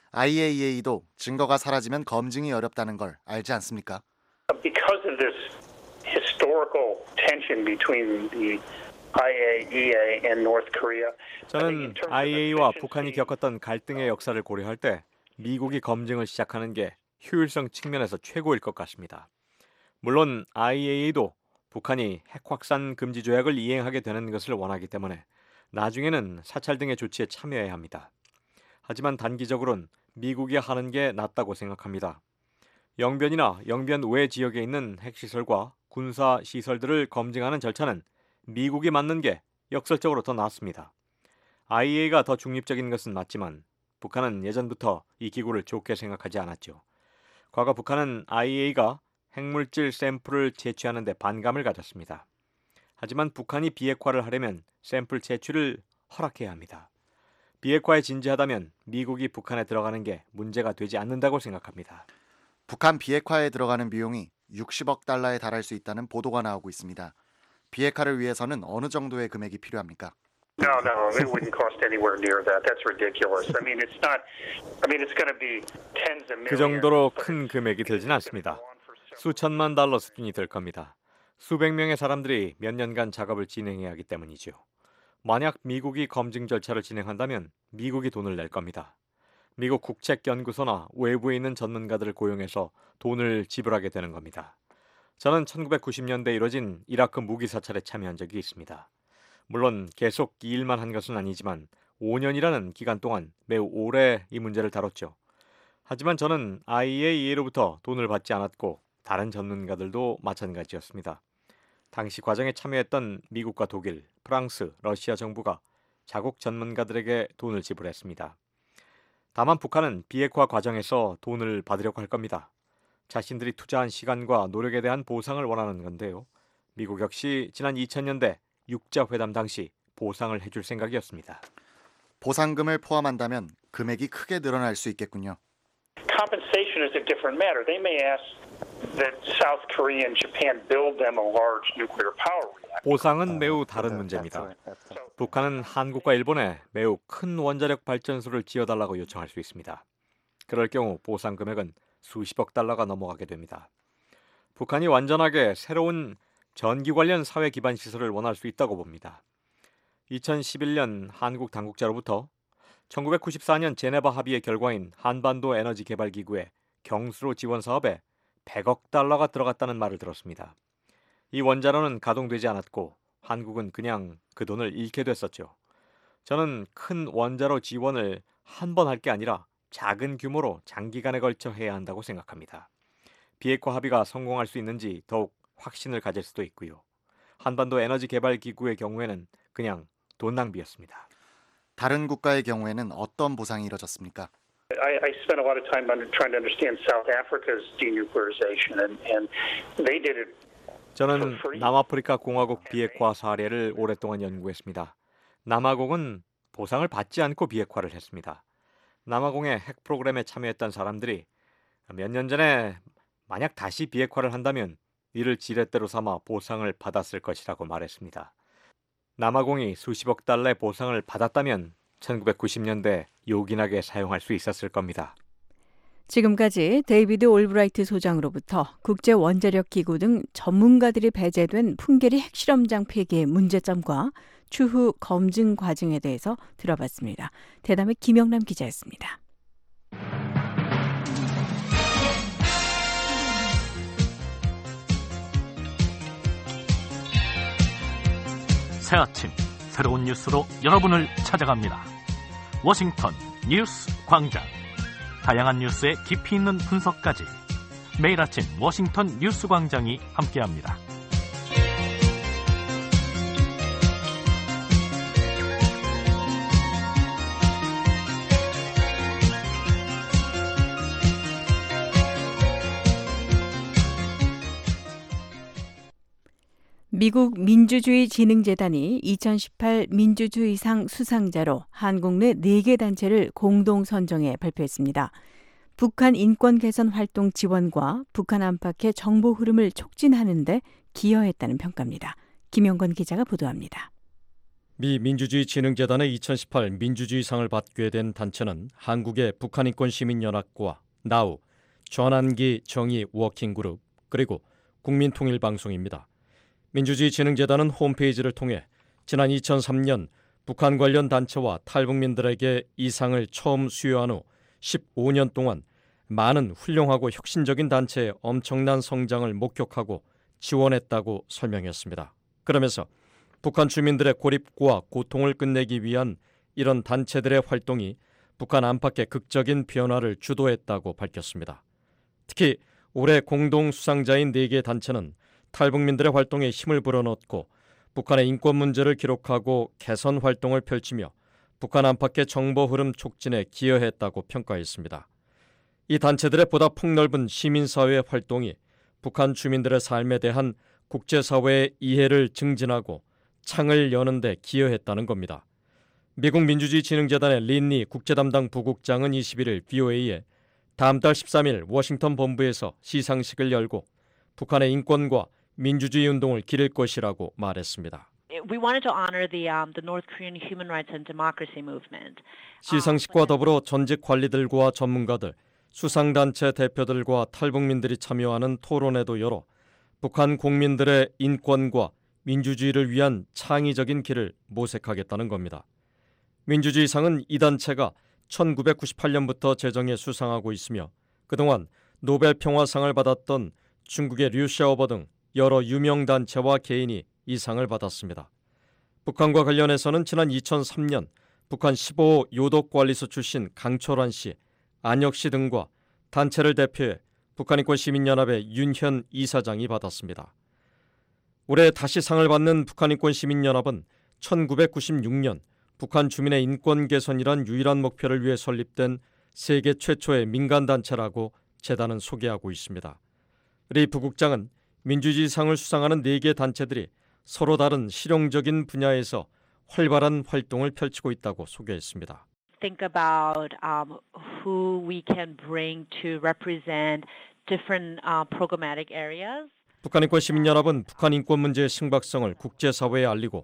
IAEA도 증거가 사라지면 검증이 어렵다는 걸 알지 않습니까? Because of this historical tension between the IAEA and North Korea. 저는 IAEA와 북한이 겪었던 갈등의 역사를 고려할 때 미국이 검증을 시작하는 게 효율성 측면에서 최고일 것 같습니다. 물론 IAEA도 북한이 핵 확산 금지 조약을 이행하게 되는 것을 원하기 때문에 나중에는 사찰 등의 조치에 참여해야 합니다. 하지만 단기적으로는 미국이 하는 게 낫다고 생각합니다. 영변이나 영변 외 지역에 있는 핵시설과 군사 시설들을 검증하는 절차는 미국이 맡는 게 역설적으로 더 낫습니다. IAEA가 더 중립적인 것은 맞지만 북한은 예전부터 이 기구를 좋게 생각하지 않았죠. 과거 북한은 IAEA가 핵물질 샘플을 채취하는 데 반감을 가졌습니다. 하지만 북한이 비핵화를 하려면 샘플 채취를 허락해야 합니다. 비핵화에 진지하다면 미국이 북한에 들어가는 게 문제가 되지 않는다고 생각합니다. 북한 비핵화에 들어가는 비용이 60억 달러에 달할 수 있다는 보도가 나오고 있습니다. 비핵화를 위해서는 어느 정도의 금액이 필요합니까? No, it wouldn't cost anywhere near that. That's ridiculous. I mean, it's not. I mean, it's going to be tens of millions. 그 정도로 큰 금액이 들진 않습니다. 수천만 달러 수준이 될 겁니다. 수백 명의 사람들이 몇 년간 작업을 진행해야 하기 때문이죠. 만약 미국이 검증 절차를 진행한다면 미국이 돈을 낼 겁니다. 미국 국책연구소나 외부에 있는 전문가들을 고용해서 돈을 지불하게 되는 겁니다. 저는 1990년대에 이뤄진 이라크 무기 사찰에 참여한 적이 있습니다. 물론 계속 이 일만 한 것은 아니지만 5년이라는 기간 동안 매우 오래 이 문제를 다뤘죠. 하지만 저는 IAEA로부터 돈을 받지 않았고 다른 전문가들도 마찬가지였습니다. 당시 과정에 참여했던 미국과 독일, 프랑스, 러시아 정부가 자국 전문가들에게 돈을 지불했습니다. 다만 북한은 비핵화 과정에서 돈을 받으려고 할 겁니다. 자신들이 투자한 시간과 노력에 대한 보상을 원하는 건데요. 미국 역시 지난 2000년대 육자회담 당시 보상을 해줄 생각이었습니다. 보상금을 포함한다면 금액이 크게 늘어날 수 있겠군요. Compensation is a different matter. They may ask that South Korea and Japan build them a large nuclear power reactor. 보상은 매우 다른 문제입니다. 북한은 한국과 일본에 매우 큰 원자력 발전소를 지어달라고 요청할 수 있습니다. 그럴 경우 보상 금액은 수십억 달러가 넘어가게 됩니다. 북한이 완전하게 새로운 전기 관련 사회 기반 시설을 원할 수 있다고 봅니다. 2011년 한국 당국자로부터 1994년 제네바 합의의 결과인 한반도 에너지 개발 기구의 경수로 지원 사업에 100억 달러가 들어갔다는 말을 들었습니다. 이 원자로는 가동되지 않았고 한국은 그냥 그 돈을 잃게 됐었죠. 저는 큰 원자로 지원을 한 번 할 게 아니라 작은 규모로 장기간에 걸쳐 해야 한다고 생각합니다. 비핵화 합의가 성공할 수 있는지 더욱 확신을 가질 수도 있고요. 한반도 에너지 개발 기구의 경우에는 그냥 돈 낭비였습니다. 다른 국가의 경우에는 어떤 보상이 이뤄졌습니까? I spent a lot of time trying to understand South Africa's denuclearization, and they did it. 저는 남아프리카 공화국 비핵화 사례를 오랫동안 연구했습니다. 남아공은 보상을 받지 않고 비핵화를 했습니다. 남아공의 핵 프로그램에 참여했던 사람들이 몇 년 전에 만약 다시 비핵화를 한다면 이를 지렛대로 삼아 보상을 받았을 것이라고 말했습니다. 남아공이 수십억 달러의 보상을 받았다면 1990년대 요긴하게 사용할 수 있었을 겁니다. 지금까지 데이비드 올브라이트 소장으로부터 국제원자력기구 등 전문가들이 배제된 풍계리 핵실험장 폐기의 문제점과 추후 검증 과정에 대해서 들어봤습니다. 대담의 김영남 기자였습니다. 새 아침 새로운 뉴스로 여러분을 찾아갑니다. 워싱턴 뉴스 광장. 다양한 뉴스의 깊이 있는 분석까지 매일 아침 워싱턴 뉴스 광장이 함께합니다. 미국 민주주의진흥재단이 2018 민주주의상 수상자로 한국 내 4개 단체를 공동 선정해 발표했습니다. 북한 인권 개선 활동 지원과 북한 안팎의 정보 흐름을 촉진하는 데 기여했다는 평가입니다. 김영건 기자가 보도합니다. 미 민주주의진흥재단의 2018 민주주의상을 받게 된 단체는 한국의 북한인권시민연합과 나우, 전환기 정의 워킹그룹, 그리고 국민통일방송입니다. 민주주의진흥재단은 홈페이지를 통해 지난 2003년 북한 관련 단체와 탈북민들에게 이 상을 처음 수여한 후 15년 동안 많은 훌륭하고 혁신적인 단체의 엄청난 성장을 목격하고 지원했다고 설명했습니다. 그러면서 북한 주민들의 고립과 고통을 끝내기 위한 이런 단체들의 활동이 북한 안팎의 극적인 변화를 주도했다고 밝혔습니다. 특히 올해 공동 수상자인 4개 단체는 탈북민들의 활동에 힘을 불어넣고 북한의 인권 문제를 기록하고 개선 활동을 펼치며 북한 안팎의 정보 흐름 촉진에 기여했다고 평가했습니다. 이 단체들의 보다 폭넓은 시민사회 활동이 북한 주민들의 삶에 대한 국제사회의 이해를 증진하고 창을 여는 데 기여했다는 겁니다. 미국 민주주의진흥재단의 린니 국제담당 부국장은 21일 VOA에 다음 달 13일 워싱턴 본부에서 시상식을 열고 북한의 인권과 민주주의 운동을 기릴 것이라고 말했습니다. We wanted to honor the North Korean human rights and democracy movement. 시상식과 더불어 전직 관리들과 전문가들, 수상단체 대표들과 탈북민들이 참여하는 토론회도 열어 북한 국민들의 인권과 민주주의를 위한 창의적인 길을 모색하겠다는 겁니다. 민주주의상은 이 단체가 1998년부터 제정해 수상하고 있으며 그동안 노벨 평화상을 받았던 중국의 류샤오버 등 여러 유명 단체와 개인이 이 상을 받았습니다. 북한과 관련해서는 지난 2003년 북한 15호 요독관리소 출신 강철환 씨, 안혁 씨 등과 단체를 대표해 북한인권시민연합의 윤현 이사장이 받았습니다. 올해 다시 상을 받는 북한인권시민연합은 1996년 북한 주민의 인권 개선이란 유일한 목표를 위해 설립된 세계 최초의 민간단체라고 재단은 소개하고 있습니다. 리 부국장은 민주주의상을 수상하는 4개 단체들이 서로 다른 실용적인 분야에서 활발한 활동을 펼치고 있다고 소개했습니다. Think about who we can bring to represent different programmatic areas. 북한인권시민연합은 북한 인권 문제의 심각성을 국제사회에 알리고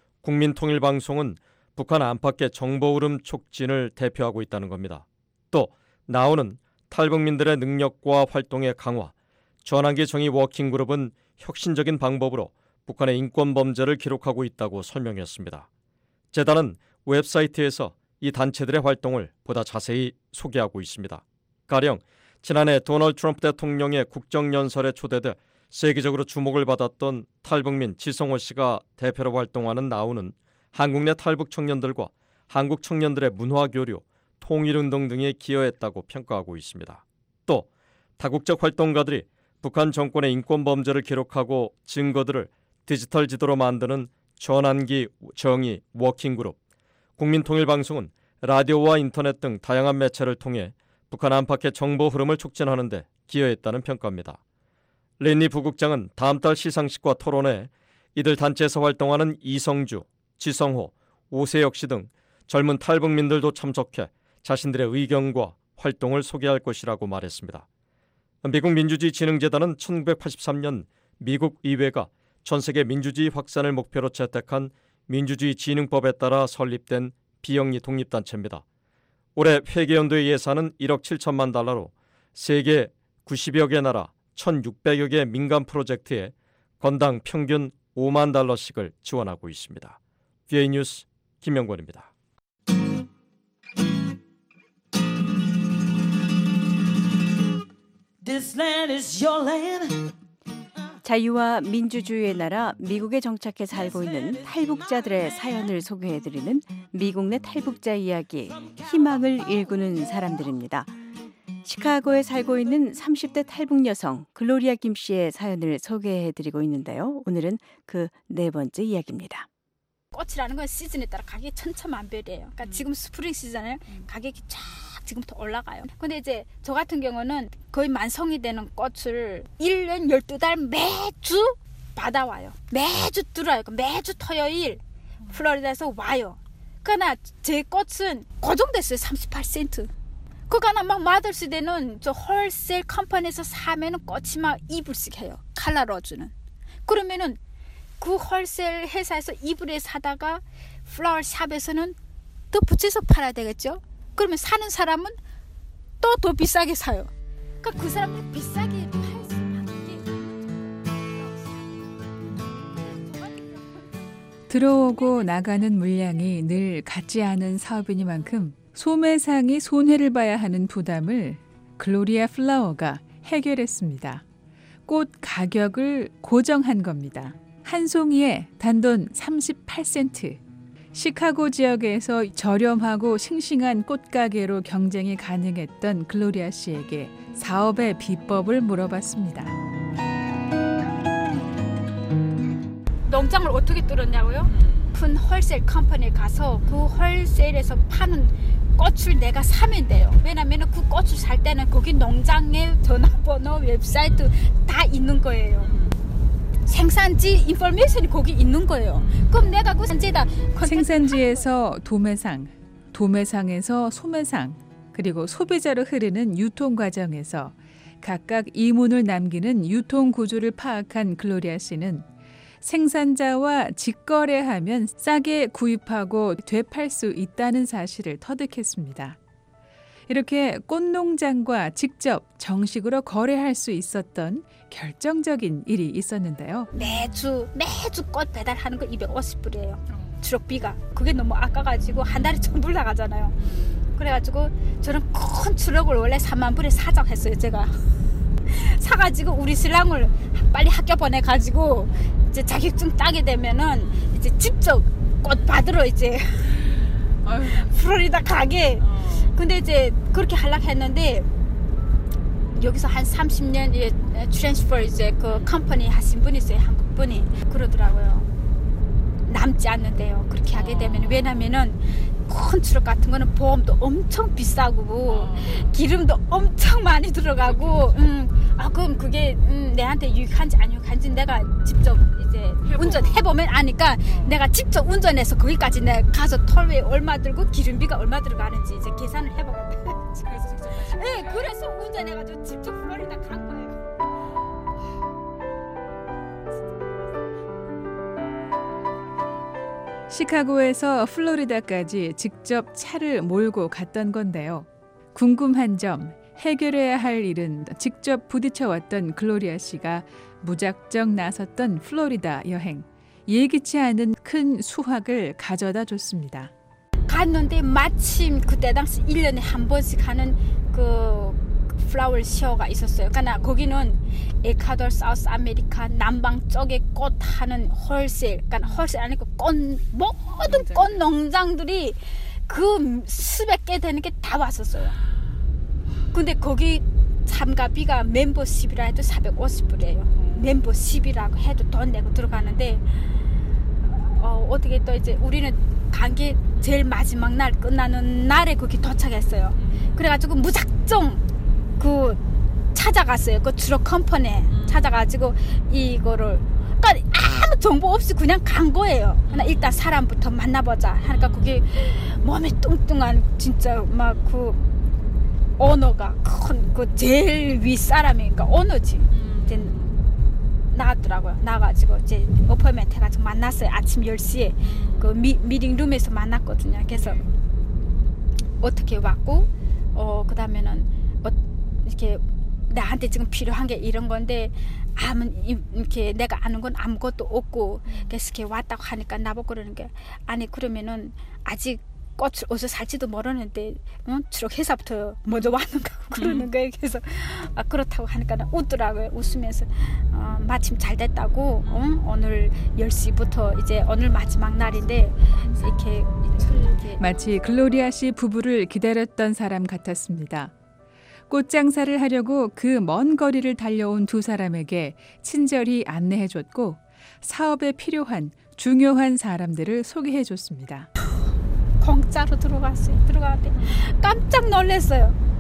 국민통일방송은 북한 안팎의 정보 흐름 촉진을 대표하고 있다는 겁니다. 또 나우는 탈북민들의 능력과 활동의 강화, 전환기 정의 워킹그룹은 혁신적인 방법으로 북한의 인권 범죄를 기록하고 있다고 설명했습니다. 재단은 웹사이트에서 이 단체들의 활동을 보다 자세히 소개하고 있습니다. 가령 지난해 도널드 트럼프 대통령의 국정연설에 초대돼 세계적으로 주목을 받았던 탈북민 지성호 씨가 대표로 활동하는 나우는 한국 내 탈북 청년들과 한국 청년들의 문화교류, 통일운동 등에 기여했다고 평가하고 있습니다. 또 다국적 활동가들이 북한 정권의 인권 범죄를 기록하고 증거들을 디지털 지도로 만드는 전환기 정의 워킹그룹, 국민통일방송은 라디오와 인터넷 등 다양한 매체를 통해 북한 안팎의 정보 흐름을 촉진하는 데 기여했다는 평가입니다. 린니 부국장은 다음 달 시상식과 토론회에 이들 단체에서 활동하는 이성주, 지성호, 오세혁 씨 등 젊은 탈북민들도 참석해 자신들의 의견과 활동을 소개할 것이라고 말했습니다. 미국 민주주의진흥재단은 1983년 미국 의회가 전 세계 민주주의 확산을 목표로 채택한 민주주의 진흥법에 따라 설립된 비영리 독립단체입니다. 올해 회계연도의 예산은 1억 7천만 달러로 세계 90여 개 나라 1,600여 개 민간 프로젝트에 건당 평균 5만 달러씩을 지원하고 있습니다. VA 뉴스 김명권입니다. This land is your land. 자유와 민주주의의 나라 미국에 정착해 살고 있는 탈북자들의 사연을 소개해드리는 미국 내 탈북자 이야기, 희망을 일구는 사람들입니다. 시카고에 살고 있는 30대 탈북 여성 글로리아 김 씨의 사연을 소개해드리고 있는데요. 오늘은 그 네 번째 이야기입니다. 꽃이라는 건 시즌에 따라 가격이 천차만별이에요. 그러니까 지금 스프링 시즌에 가격이 쫙 지금부터 올라가요. 근데 이제 저 같은 경우는 거의 만성이 되는 꽃을 1년 12달 매주 받아와요. 매주 들어요. 매주 토요일 플로리다에서 와요. 그러나 제 꽃은 고정됐어요. 38센트. 그러니까 막 마더스데이는 저 홀세일 컴퍼니에서 사면은 꽃이 막 2불씩 해요. 칼라 로즈는. 그러면은 그 홀세일 회사에서 2불에 사다가 플라워 샵에서는 더 붙여서 팔아야 되겠죠. 그러면 사는 사람은 또 더 비싸게 사요. 그러니까 그 사람은 비싸게 팔 수밖에. 들어오고 나가는 물량이 늘 같지 않은 사업이니만큼 소매상이 손해를 봐야 하는 부담을 글로리아 플라워가 해결했습니다. 꽃 가격을 고정한 겁니다. 한 송이에 단돈 38센트. 시카고 지역에서 저렴하고 싱싱한 꽃가게로 경쟁이 가능했던 글로리아 씨에게 사업의 비법을 물어봤습니다. 농장을 어떻게 뚫었냐고요? 큰 홀세일 컴퍼니에 가서 그 홀세일에서 파는 꽃을 내가 사면 돼요. 왜냐면 그 꽃을 살 때는 거기 농장에 전화번호, 웹사이트 다 있는 거예요. 생산지 인포메이션이 거기 있는 거예요. 그럼 내가 그 생산지에서 도매상, 도매상에서 소매상, 그리고 소비자로 흐르는 유통 과정에서 각각 이문을 남기는 유통 구조를 파악한 글로리아 씨는 생산자와 직거래하면 싸게 구입하고 되팔 수 있다는 사실을 터득했습니다. 이렇게 꽃농장과 직접 정식으로 거래할 수 있었던 결정적인 일이 있었는데요. 매주 꽃 배달하는 거 250불이에요. 트럭비가. 그게 너무 아까가지고 한 달에 1,000불 나가잖아요. 그래가지고 저는 큰 트럭을 원래 3만 불에 사자고 했어요. 제가 사가지고 우리 신랑을 빨리 학교 보내가지고 이제 자격증 따게 되면은 이제 직접 꽃 받으러 이제 플로리다 가게. 근데 이제 그렇게 하려고 했는데 여기서 한 30년 이제 트랜스퍼 이제 그 컴퍼니 하신 분이 있어요. 한국 분이 그러더라고요. 남지 않는데요. 그렇게 하게 되면 왜냐면은 큰 트럭 같은 거는 보험도 엄청 비싸고 기름도 엄청 많이 들어가고 그럼 그게 내한테 유익한지 안 유익한지 내가 직접 이제 운전해보면 아니까 내가 직접 운전해서 거기까지 내가 가서 톨웨이 얼마 들고 기름비가 얼마 들어가는지 이제 계산을 해보겠다. 네, 그래서 운전해가지고 직접 플로리다 간 거예요. 시카고에서 플로리다까지 직접 차를 몰고 갔던 건데요. 궁금한 점, 해결해야 할 일은 직접 부딪혀왔던 글로리아 씨가 무작정 나섰던 플로리다 여행. 예기치 않은 큰 수확을 가져다 줬습니다. 갔는데 마침 그때 당시 1년에 한 번씩 하는 그 플라워 쇼가 있었어요. 그러니까 거기는 에콰도르, 사우스 아메리카, 남방 쪽에 꽃 하는 홀세일, 그러니까 홀세일 아니고 모든 꽃 농장들이 그 수백 개 되는 게 다 왔었어요. 근데 거기 참가비가 멤버십이라 해도 450불이에요. 멤버십이라고 해도 돈 내고 들어가는데 어떻게 또 이제 우리는 간 게 제일 마지막 날 끝나는 날에 거기 도착했어요. 그래가지고 무작정 그 찾아갔어요. 그 트럭 컴퍼니에 찾아가지고 이거를 그러니까 아무 정보 없이 그냥 간 거예요. 일단 사람부터 만나보자 하니까 거기 몸이 뚱뚱한 진짜 막 그 오너가 큰 그 제일 위 사람이니까 오너지. 이제 나왔더라고요. 나와가지고 이제 어포인트먼트 해가지고 만났어요. 아침 10시에 그 미팅룸에서 만났거든요. 그래서 어떻게 왔고 그다음에는 이렇게 나한테 지금 필요한 게 이런 건데 이렇게 내가 아는 건 아무것도 없고 그래서 이렇게 왔다고 하니까 나보고 그러는 게 아니 그러면은 아직 꽃을 어디서 살지도 모르는데 주로 회사부터 먼저 왔는가 그러는 거예요. 그래서 그렇다고 하니까 웃더라고요. 웃으면서 마침 잘 됐다고 오늘 10시부터 이제 오늘 마지막 날인데 이렇게 마치 글로리아 씨 부부를 기다렸던 사람 같았습니다. 꽃 장사를 하려고 그 먼 거리를 달려온 두 사람에게 친절히 안내해줬고 사업에 필요한 중요한 사람들을 소개해줬습니다. 공짜로 들어갔는데 깜짝 놀랐어요.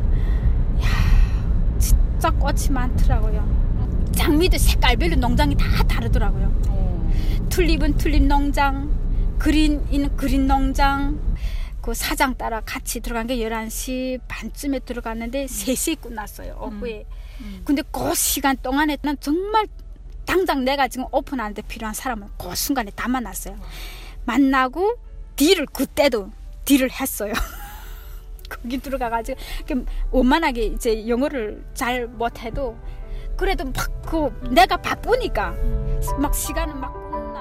야, 진짜 꽃이 많더라고요. 장미도 색깔별로 농장이 다 다르더라고요. 튤립은 튤립 농장, 그린은 그린 농장. 그 사장 따라 같이 들어간 게 11시 반쯤에 들어갔는데 3시에 끝났어요. 오후에. 근데 그 시간 동안에는 정말 당장 내가 지금 오픈하는데 필요한 사람을 그 순간에 다 만났어요. 만나고 그때도 딜을 했어요. 거기 들어가가지고 원만하게 이제 영어를 잘 못해도 그래도 막 내가 바쁘니까 막 시간은 막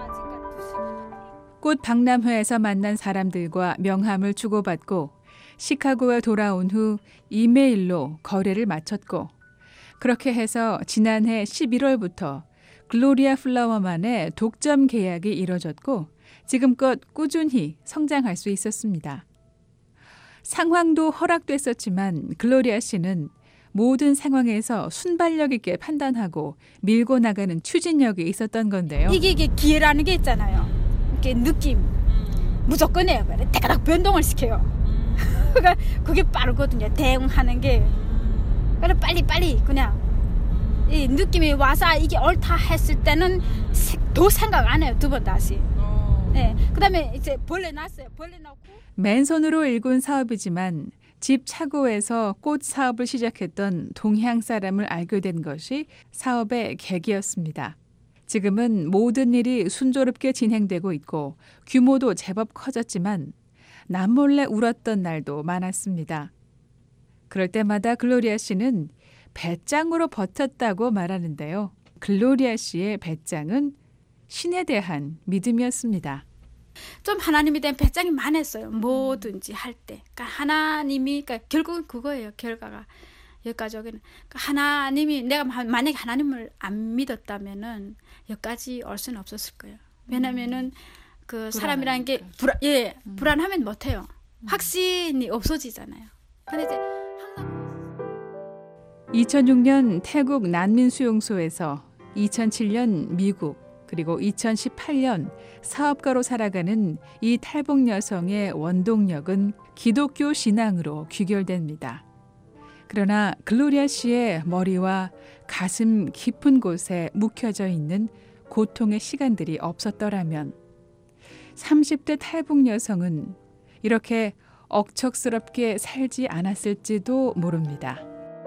꽃 박람회에서 만난 사람들과 명함을 주고받고 시카고에 돌아온 후 이메일로 거래를 마쳤고 그렇게 해서 지난해 11월부터 글로리아 플라워만의 독점 계약이 이뤄졌고 지금껏 꾸준히 성장할 수 있었습니다. 상황도 허락됐었지만 글로리아 씨는 모든 상황에서 순발력 있게 판단하고 밀고 나가는 추진력이 있었던 건데요. 이게 기회라는 게 있잖아요. 이렇게 느낌 무조건 해요. 대가닥 변동을 시켜요. 그러니까 그게 빠르거든요. 대응하는 게. 그래서 빨리 그냥 이 느낌이 와서 이게 옳다 했을 때는 더 생각 안 해요. 두 번 다시. 네. 그다음에 이제 벌레 났어요. 벌레 났고. 맨손으로 일군 사업이지만 집 차고에서 꽃 사업을 시작했던 동향 사람을 알게 된 것이 사업의 계기였습니다. 지금은 모든 일이 순조롭게 진행되고 있고 규모도 제법 커졌지만 남몰래 울었던 날도 많았습니다. 그럴 때마다 글로리아 씨는 배짱으로 버텼다고 말하는데요. 글로리아 씨의 배짱은 신에 대한 믿음이었습니다. 좀 하나님에 대한 배짱이 많았어요. 뭐든지 할 때. 그러니까 하나님이 결국은 그거예요. 결과가. 여기까지는 하나님이 내가 만약에 하나님을 안 믿었다면은 여기까지 올 수는 없었을 거예요. 왜냐면은 그 사람이라는 게 불안하면 못 해요. 확신이 없어지잖아요. 근데 이제 2006년 태국 난민 수용소에서 2007년 미국 그리고 2018년 사업가로 살아가는 이 탈북 여성의 원동력은 기독교 신앙으로 귀결됩니다. 그러나 글로리아 씨의 머리와 가슴 깊은 곳에 묵혀져 있는 고통의 시간들이 없었더라면 30대 탈북 여성은 이렇게 억척스럽게 살지 않았을지도 모릅니다.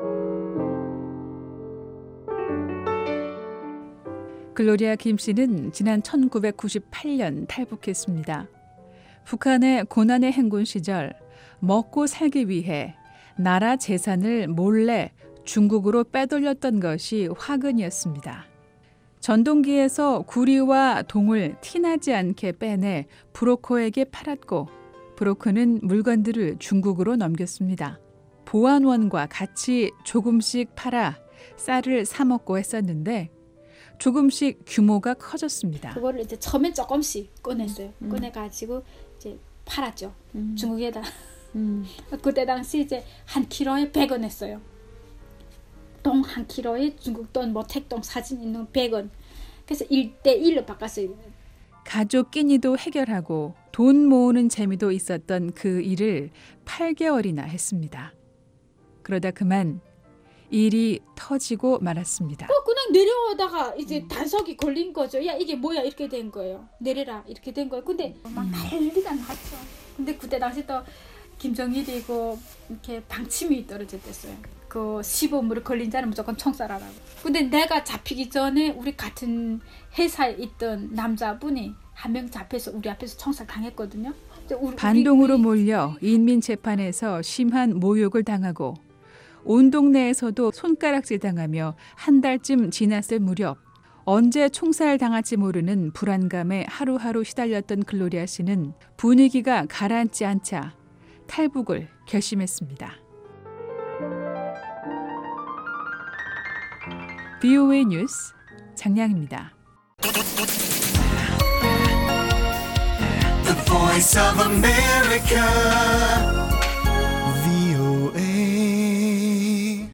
글로리아 김 씨는 지난 1998년 탈북했습니다. 북한의 고난의 행군 시절 먹고 살기 위해 나라 재산을 몰래 중국으로 빼돌렸던 것이 화근이었습니다. 전동기에서 구리와 동을 티나지 않게 빼내 브로커에게 팔았고 브로커는 물건들을 중국으로 넘겼습니다. 보안원과 같이 조금씩 팔아 쌀을 사 먹고 했었는데 조금씩 규모가 커졌습니다. 그거를 이제 처음에 조금씩 꺼냈어요. 꺼내가지고 이제 팔았죠. 중국에다. 그때 당시 이제 한 킬로에 100원 했어요. 동 한 킬로에 중국 돈 택동 사진 있는 100원. 그래서 1대1로 바꿨어요. 가족 끼니도 해결하고 돈 모으는 재미도 있었던 그 일을 8개월이나 했습니다. 그러다 그만 일이 터지고 말았습니다. 그냥 내려오다가 이제 단속이 걸린 거죠. 야 이게 뭐야 이렇게 된 거예요. 내려라 이렇게 된 거예요. 근데 막 난리가 났죠. 근데 그때 당시 또 김정일이고 이렇게 방침이 떨어졌댔어요. 그 시범으로 걸린 자는 무조건 총살하라고. 근데 내가 잡히기 전에 우리 같은 회사에 있던 남자분이 한 명 잡혀서 우리 앞에서 총살 당했거든요. 반동으로 몰려 인민재판에서 심한 모욕을 당하고 온 동네에서도 손가락질 당하며 한 달쯤 지났을 무렵 언제 총살당할지 모르는 불안감에 하루하루 시달렸던 글로리아 씨는 분위기가 가라앉지 않자 탈북을 결심했습니다. VOA 뉴스 장량입니다. The Voice of America, VOA.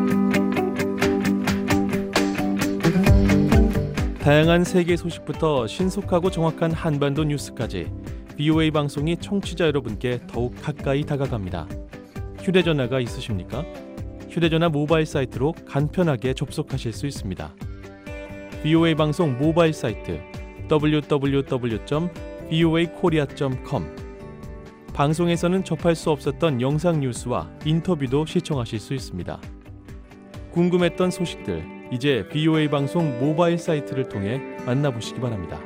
다양한 세계 소식부터 신속하고 정확한 한반도 뉴스까지 VOA 방송이 청취자 여러분께 더욱 가까이 다가갑니다. 휴대전화가 있으십니까? 휴대전화 모바일 사이트로 간편하게 접속하실 수 있습니다. VOA 방송 모바일 사이트 www.voakorea.com. 방송에서는 접할 수 없었던 영상 뉴스와 인터뷰도 시청하실 수 있습니다. 궁금했던 소식들 이제 VOA 방송 모바일 사이트를 통해 만나보시기 바랍니다.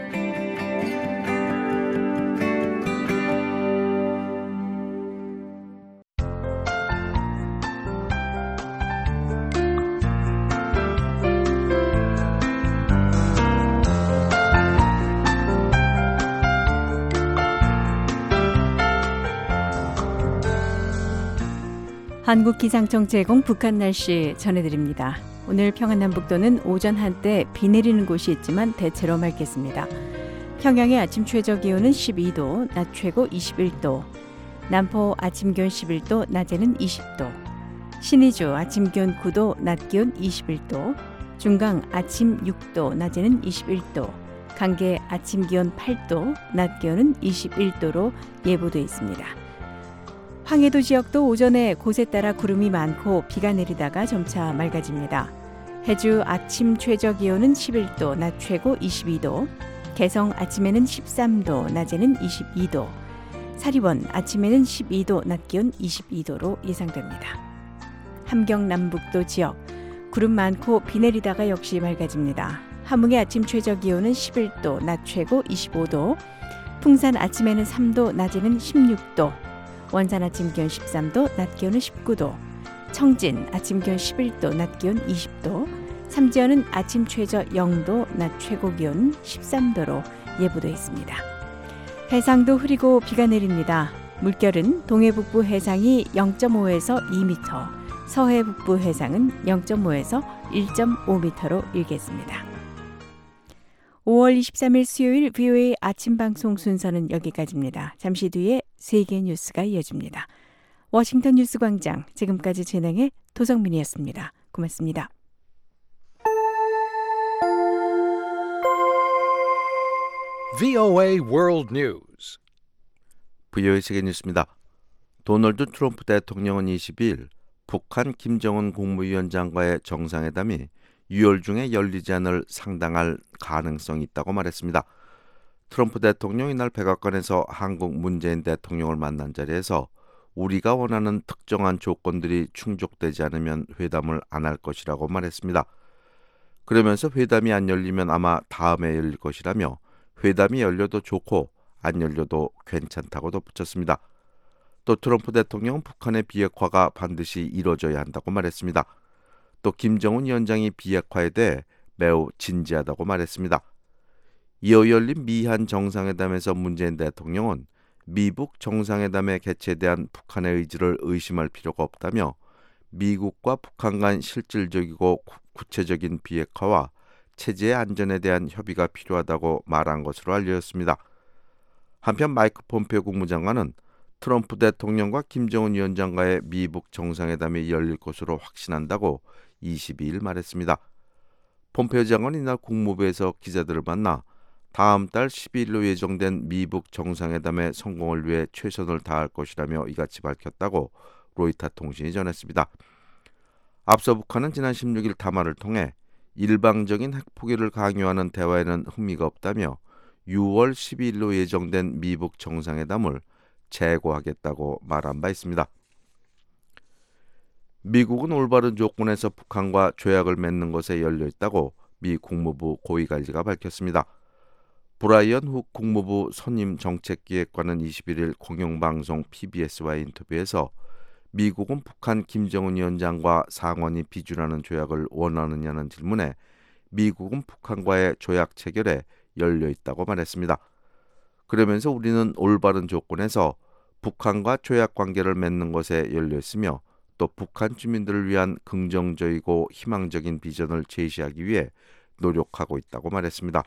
한국기상청 제공 북한 날씨 전해드립니다. 오늘 평안남북도는 오전 한때 비 내리는 곳이 있지만 대체로 맑겠습니다. 평양의 아침 최저 기온은 12도, 낮 최고 21도. 남포 아침 기온 11도, 낮에는 20도. 신의주 아침 기온 9도, 낮 기온 21도. 중강 아침 6도, 낮에는 21도. 강계 아침 기온 8도, 낮 기온은 21도로 예보돼 있습니다. 황해도 지역도 오전에 곳에 따라 구름이 많고 비가 내리다가 점차 맑아집니다. 해주 아침 최저 기온은 11도, 낮 최고 22도. 개성 아침에는 13도, 낮에는 22도. 사리원 아침에는 12도, 낮 기온 22도로 예상됩니다. 함경 남북도 지역 구름 많고 비 내리다가 역시 맑아집니다. 함흥의 아침 최저 기온은 11도, 낮 최고 25도. 풍산 아침에는 3도, 낮에는 16도. 원산 아침 기온 13도, 낮 기온은 19도. 청진 아침 기온 11도, 낮 기온 20도. 삼지연은 아침 최저 0도, 낮 최고 기온 13도로 예보되어 있습니다. 해상도 흐리고 비가 내립니다. 물결은 동해북부 해상이 0.5에서 2m, 서해북부 해상은 0.5에서 1.5m로 일겠습니다. 5월 23일 수요일 VOA 아침 방송 순서는 여기까지입니다. 잠시 뒤에 세계 뉴스가 이어집니다. 워싱턴 뉴스 광장 지금까지 진행해 도성민이었습니다. 고맙습니다. VOA World News. VOA 세계 뉴스입니다. 도널드 트럼프 대통령은 22일 북한 김정은 국무위원장과의 정상회담이 6월 중에 열리지 않을 상당할 가능성이 있다고 말했습니다. 트럼프 대통령이 이날 백악관에서 한국 문재인 대통령을 만난 자리에서 우리가 원하는 특정한 조건들이 충족되지 않으면 회담을 안 할 것이라고 말했습니다. 그러면서 회담이 안 열리면 아마 다음에 열릴 것이라며 회담이 열려도 좋고 안 열려도 괜찮다고 덧붙였습니다. 또 트럼프 대통령은 북한의 비핵화가 반드시 이뤄져야 한다고 말했습니다. 또 김정은 위원장이 비핵화에 대해 매우 진지하다고 말했습니다. 이어 열린 미한 정상회담에서 문재인 대통령은 미북 정상회담의 개최에 대한 북한의 의지를 의심할 필요가 없다며 미국과 북한 간 실질적이고 구체적인 비핵화와 체제의 안전에 대한 협의가 필요하다고 말한 것으로 알려졌습니다. 한편 마이크 폼페오 국무장관은 트럼프 대통령과 김정은 위원장과의 미북 정상회담이 열릴 것으로 확신한다고 22일 말했습니다. 폼페오 장관은 이날 국무부에서 기자들을 만나 다음 달 12일로 예정된 미북 정상회담의 성공을 위해 최선을 다할 것이라며 이같이 밝혔다고 로이터 통신이 전했습니다. 앞서 북한은 지난 16일 담화를 통해 일방적인 핵포기를 강요하는 대화에는 흥미가 없다며 6월 12일로 예정된 미북 정상회담을 재고하겠다고 말한 바 있습니다. 미국은 올바른 조건에서 북한과 조약을 맺는 것에 열려 있다고 미 국무부 고위관리가 밝혔습니다. 브라이언 훅 국무부 선임 정책기획관은 21일 공영방송 PBS와의 인터뷰에서 미국은 북한 김정은 위원장과 상원이 비준하는 조약을 원하느냐는 질문에 미국은 북한과의 조약 체결에 열려 있다고 말했습니다. 그러면서 우리는 올바른 조건에서 북한과 조약 관계를 맺는 것에 열려 있으며 또 북한 주민들을 위한 긍정적이고 희망적인 비전을 제시하기 위해 노력하고 있다고 말했습니다.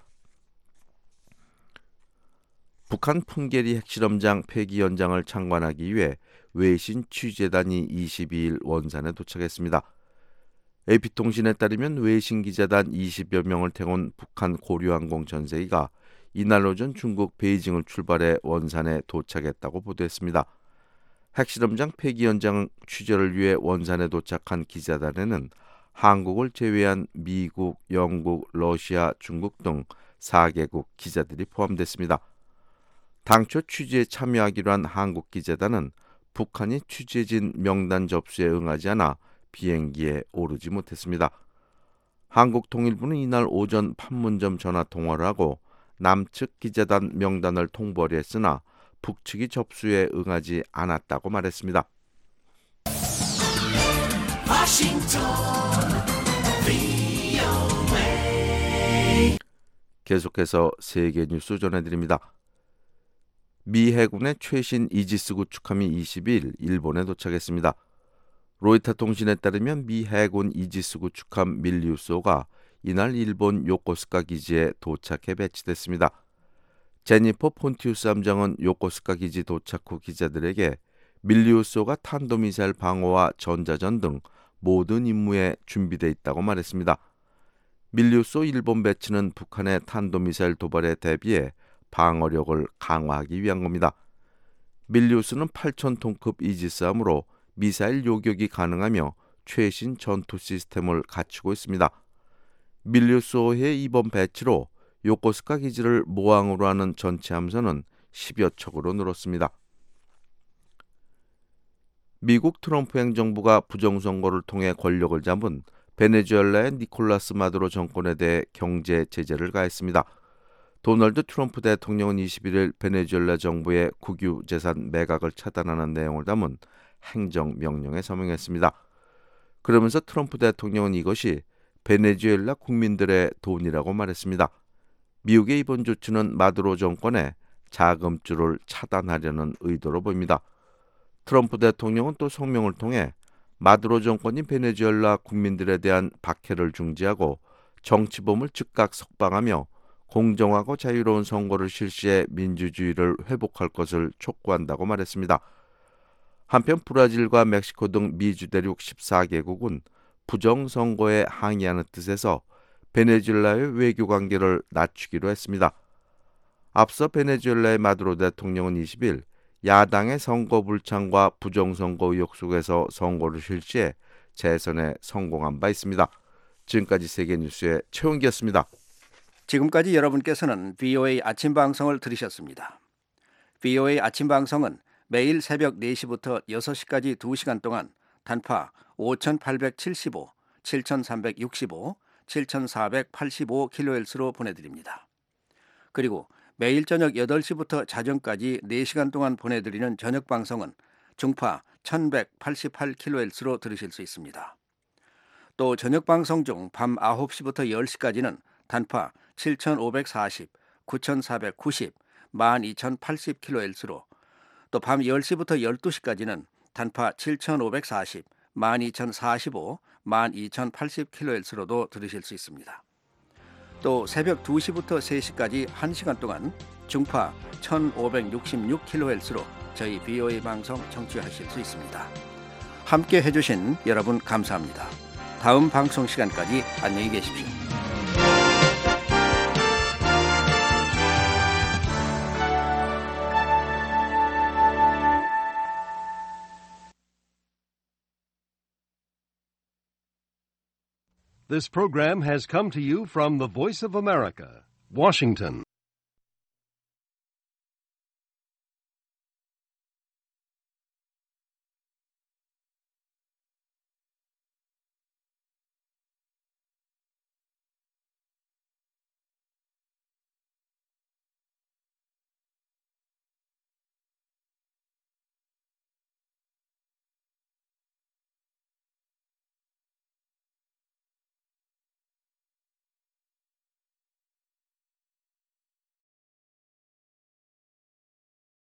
북한 풍계리 핵실험장 폐기 현장을 참관하기 위해 외신 취재단이 22일 원산에 도착했습니다. AP통신에 따르면 외신 기자단 20여 명을 태운 북한 고려항공 전세기가 이날 오전 중국 베이징을 출발해 원산에 도착했다고 보도했습니다. 핵실험장 폐기 현장 취재를 위해 원산에 도착한 기자단에는 한국을 제외한 미국, 영국, 러시아, 중국 등 4개국 기자들이 포함됐습니다. 당초 취재에 참여하기로 한 한국 기자단은 북한이 취재진 명단 접수에 응하지 않아 비행기에 오르지 못했습니다. 한국통일부는 이날 오전 판문점 전화 통화를 하고 남측 기자단 명단을 통보하려 했으나 북측이 접수에 응하지 않았다고 말했습니다. 계속해서 세계 뉴스 전해드립니다. 미 해군의 최신 이지스 구축함이 20일 일본에 도착했습니다. 로이터 통신에 따르면 미 해군 이지스 구축함 밀리우스호가 이날 일본 요코스카 기지에 도착해 배치됐습니다. 제니퍼 폰티우스 함장은 요코스카 기지 도착 후 기자들에게 밀리우스호가 탄도미사일 방어와 전자전 등 모든 임무에 준비되어 있다고 말했습니다. 밀리우스호 일본 배치는 북한의 탄도미사일 도발에 대비해 방어력을 강화하기 위한 겁니다. 밀리우스는 8,000톤급 이지스함으로 미사일 요격이 가능하며 최신 전투 시스템을 갖추고 있습니다. 밀리우스호의 이번 배치로 요코스카 기지를 모항으로 하는 전체 함선은 10여 척으로 늘었습니다. 미국 트럼프 행정부가 부정선거를 통해 권력을 잡은 베네수엘라의 니콜라스 마두로 정권에 대해 경제 제재를 가했습니다. 도널드 트럼프 대통령은 21일 베네수엘라 정부의 국유재산 매각을 차단하는 내용을 담은 행정명령에 서명했습니다. 그러면서 트럼프 대통령은 이것이 베네수엘라 국민들의 돈이라고 말했습니다. 미국의 이번 조치는 마두로 정권의 자금줄을 차단하려는 의도로 보입니다. 트럼프 대통령은 또 성명을 통해 마두로 정권이 베네수엘라 국민들에 대한 박해를 중지하고 정치범을 즉각 석방하며 공정하고 자유로운 선거를 실시해 민주주의를 회복할 것을 촉구한다고 말했습니다. 한편 브라질과 멕시코 등 미주 대륙 14개국은 부정선거에 항의하는 뜻에서 베네수엘라의 외교관계를 낮추기로 했습니다. 앞서 베네수엘라의 마두로 대통령은 20일 야당의 선거 불참과 부정선거 의혹 속에서 선거를 실시해 재선에 성공한 바 있습니다. 지금까지 세계뉴스의 최원기였습니다. 지금까지 여러분께서는 VOA 아침 방송을 들으셨습니다. VOA 아침 방송은 매일 새벽 4시부터 6시까지 2시간 동안 단파 5875, 7365, 7485kHz로 보내드립니다. 그리고 매일 저녁 8시부터 자정까지 4시간 동안 보내드리는 저녁 방송은 중파 1188kHz로 들으실 수 있습니다. 또 저녁 방송 중 밤 9시부터 10시까지는 단파 7540, 9490, 12080kHz로 또 밤 10시부터 12시까지는 단파 7540, 12045, 12080kHz로도 들으실 수 있습니다. 또 새벽 2시부터 3시까지 1시간 동안 중파 1566kHz로 저희 VOA 방송 청취하실 수 있습니다. 함께 해주신 여러분 감사합니다. 다음 방송 시간까지 안녕히 계십시오. This program has come to you from the Voice of America, Washington.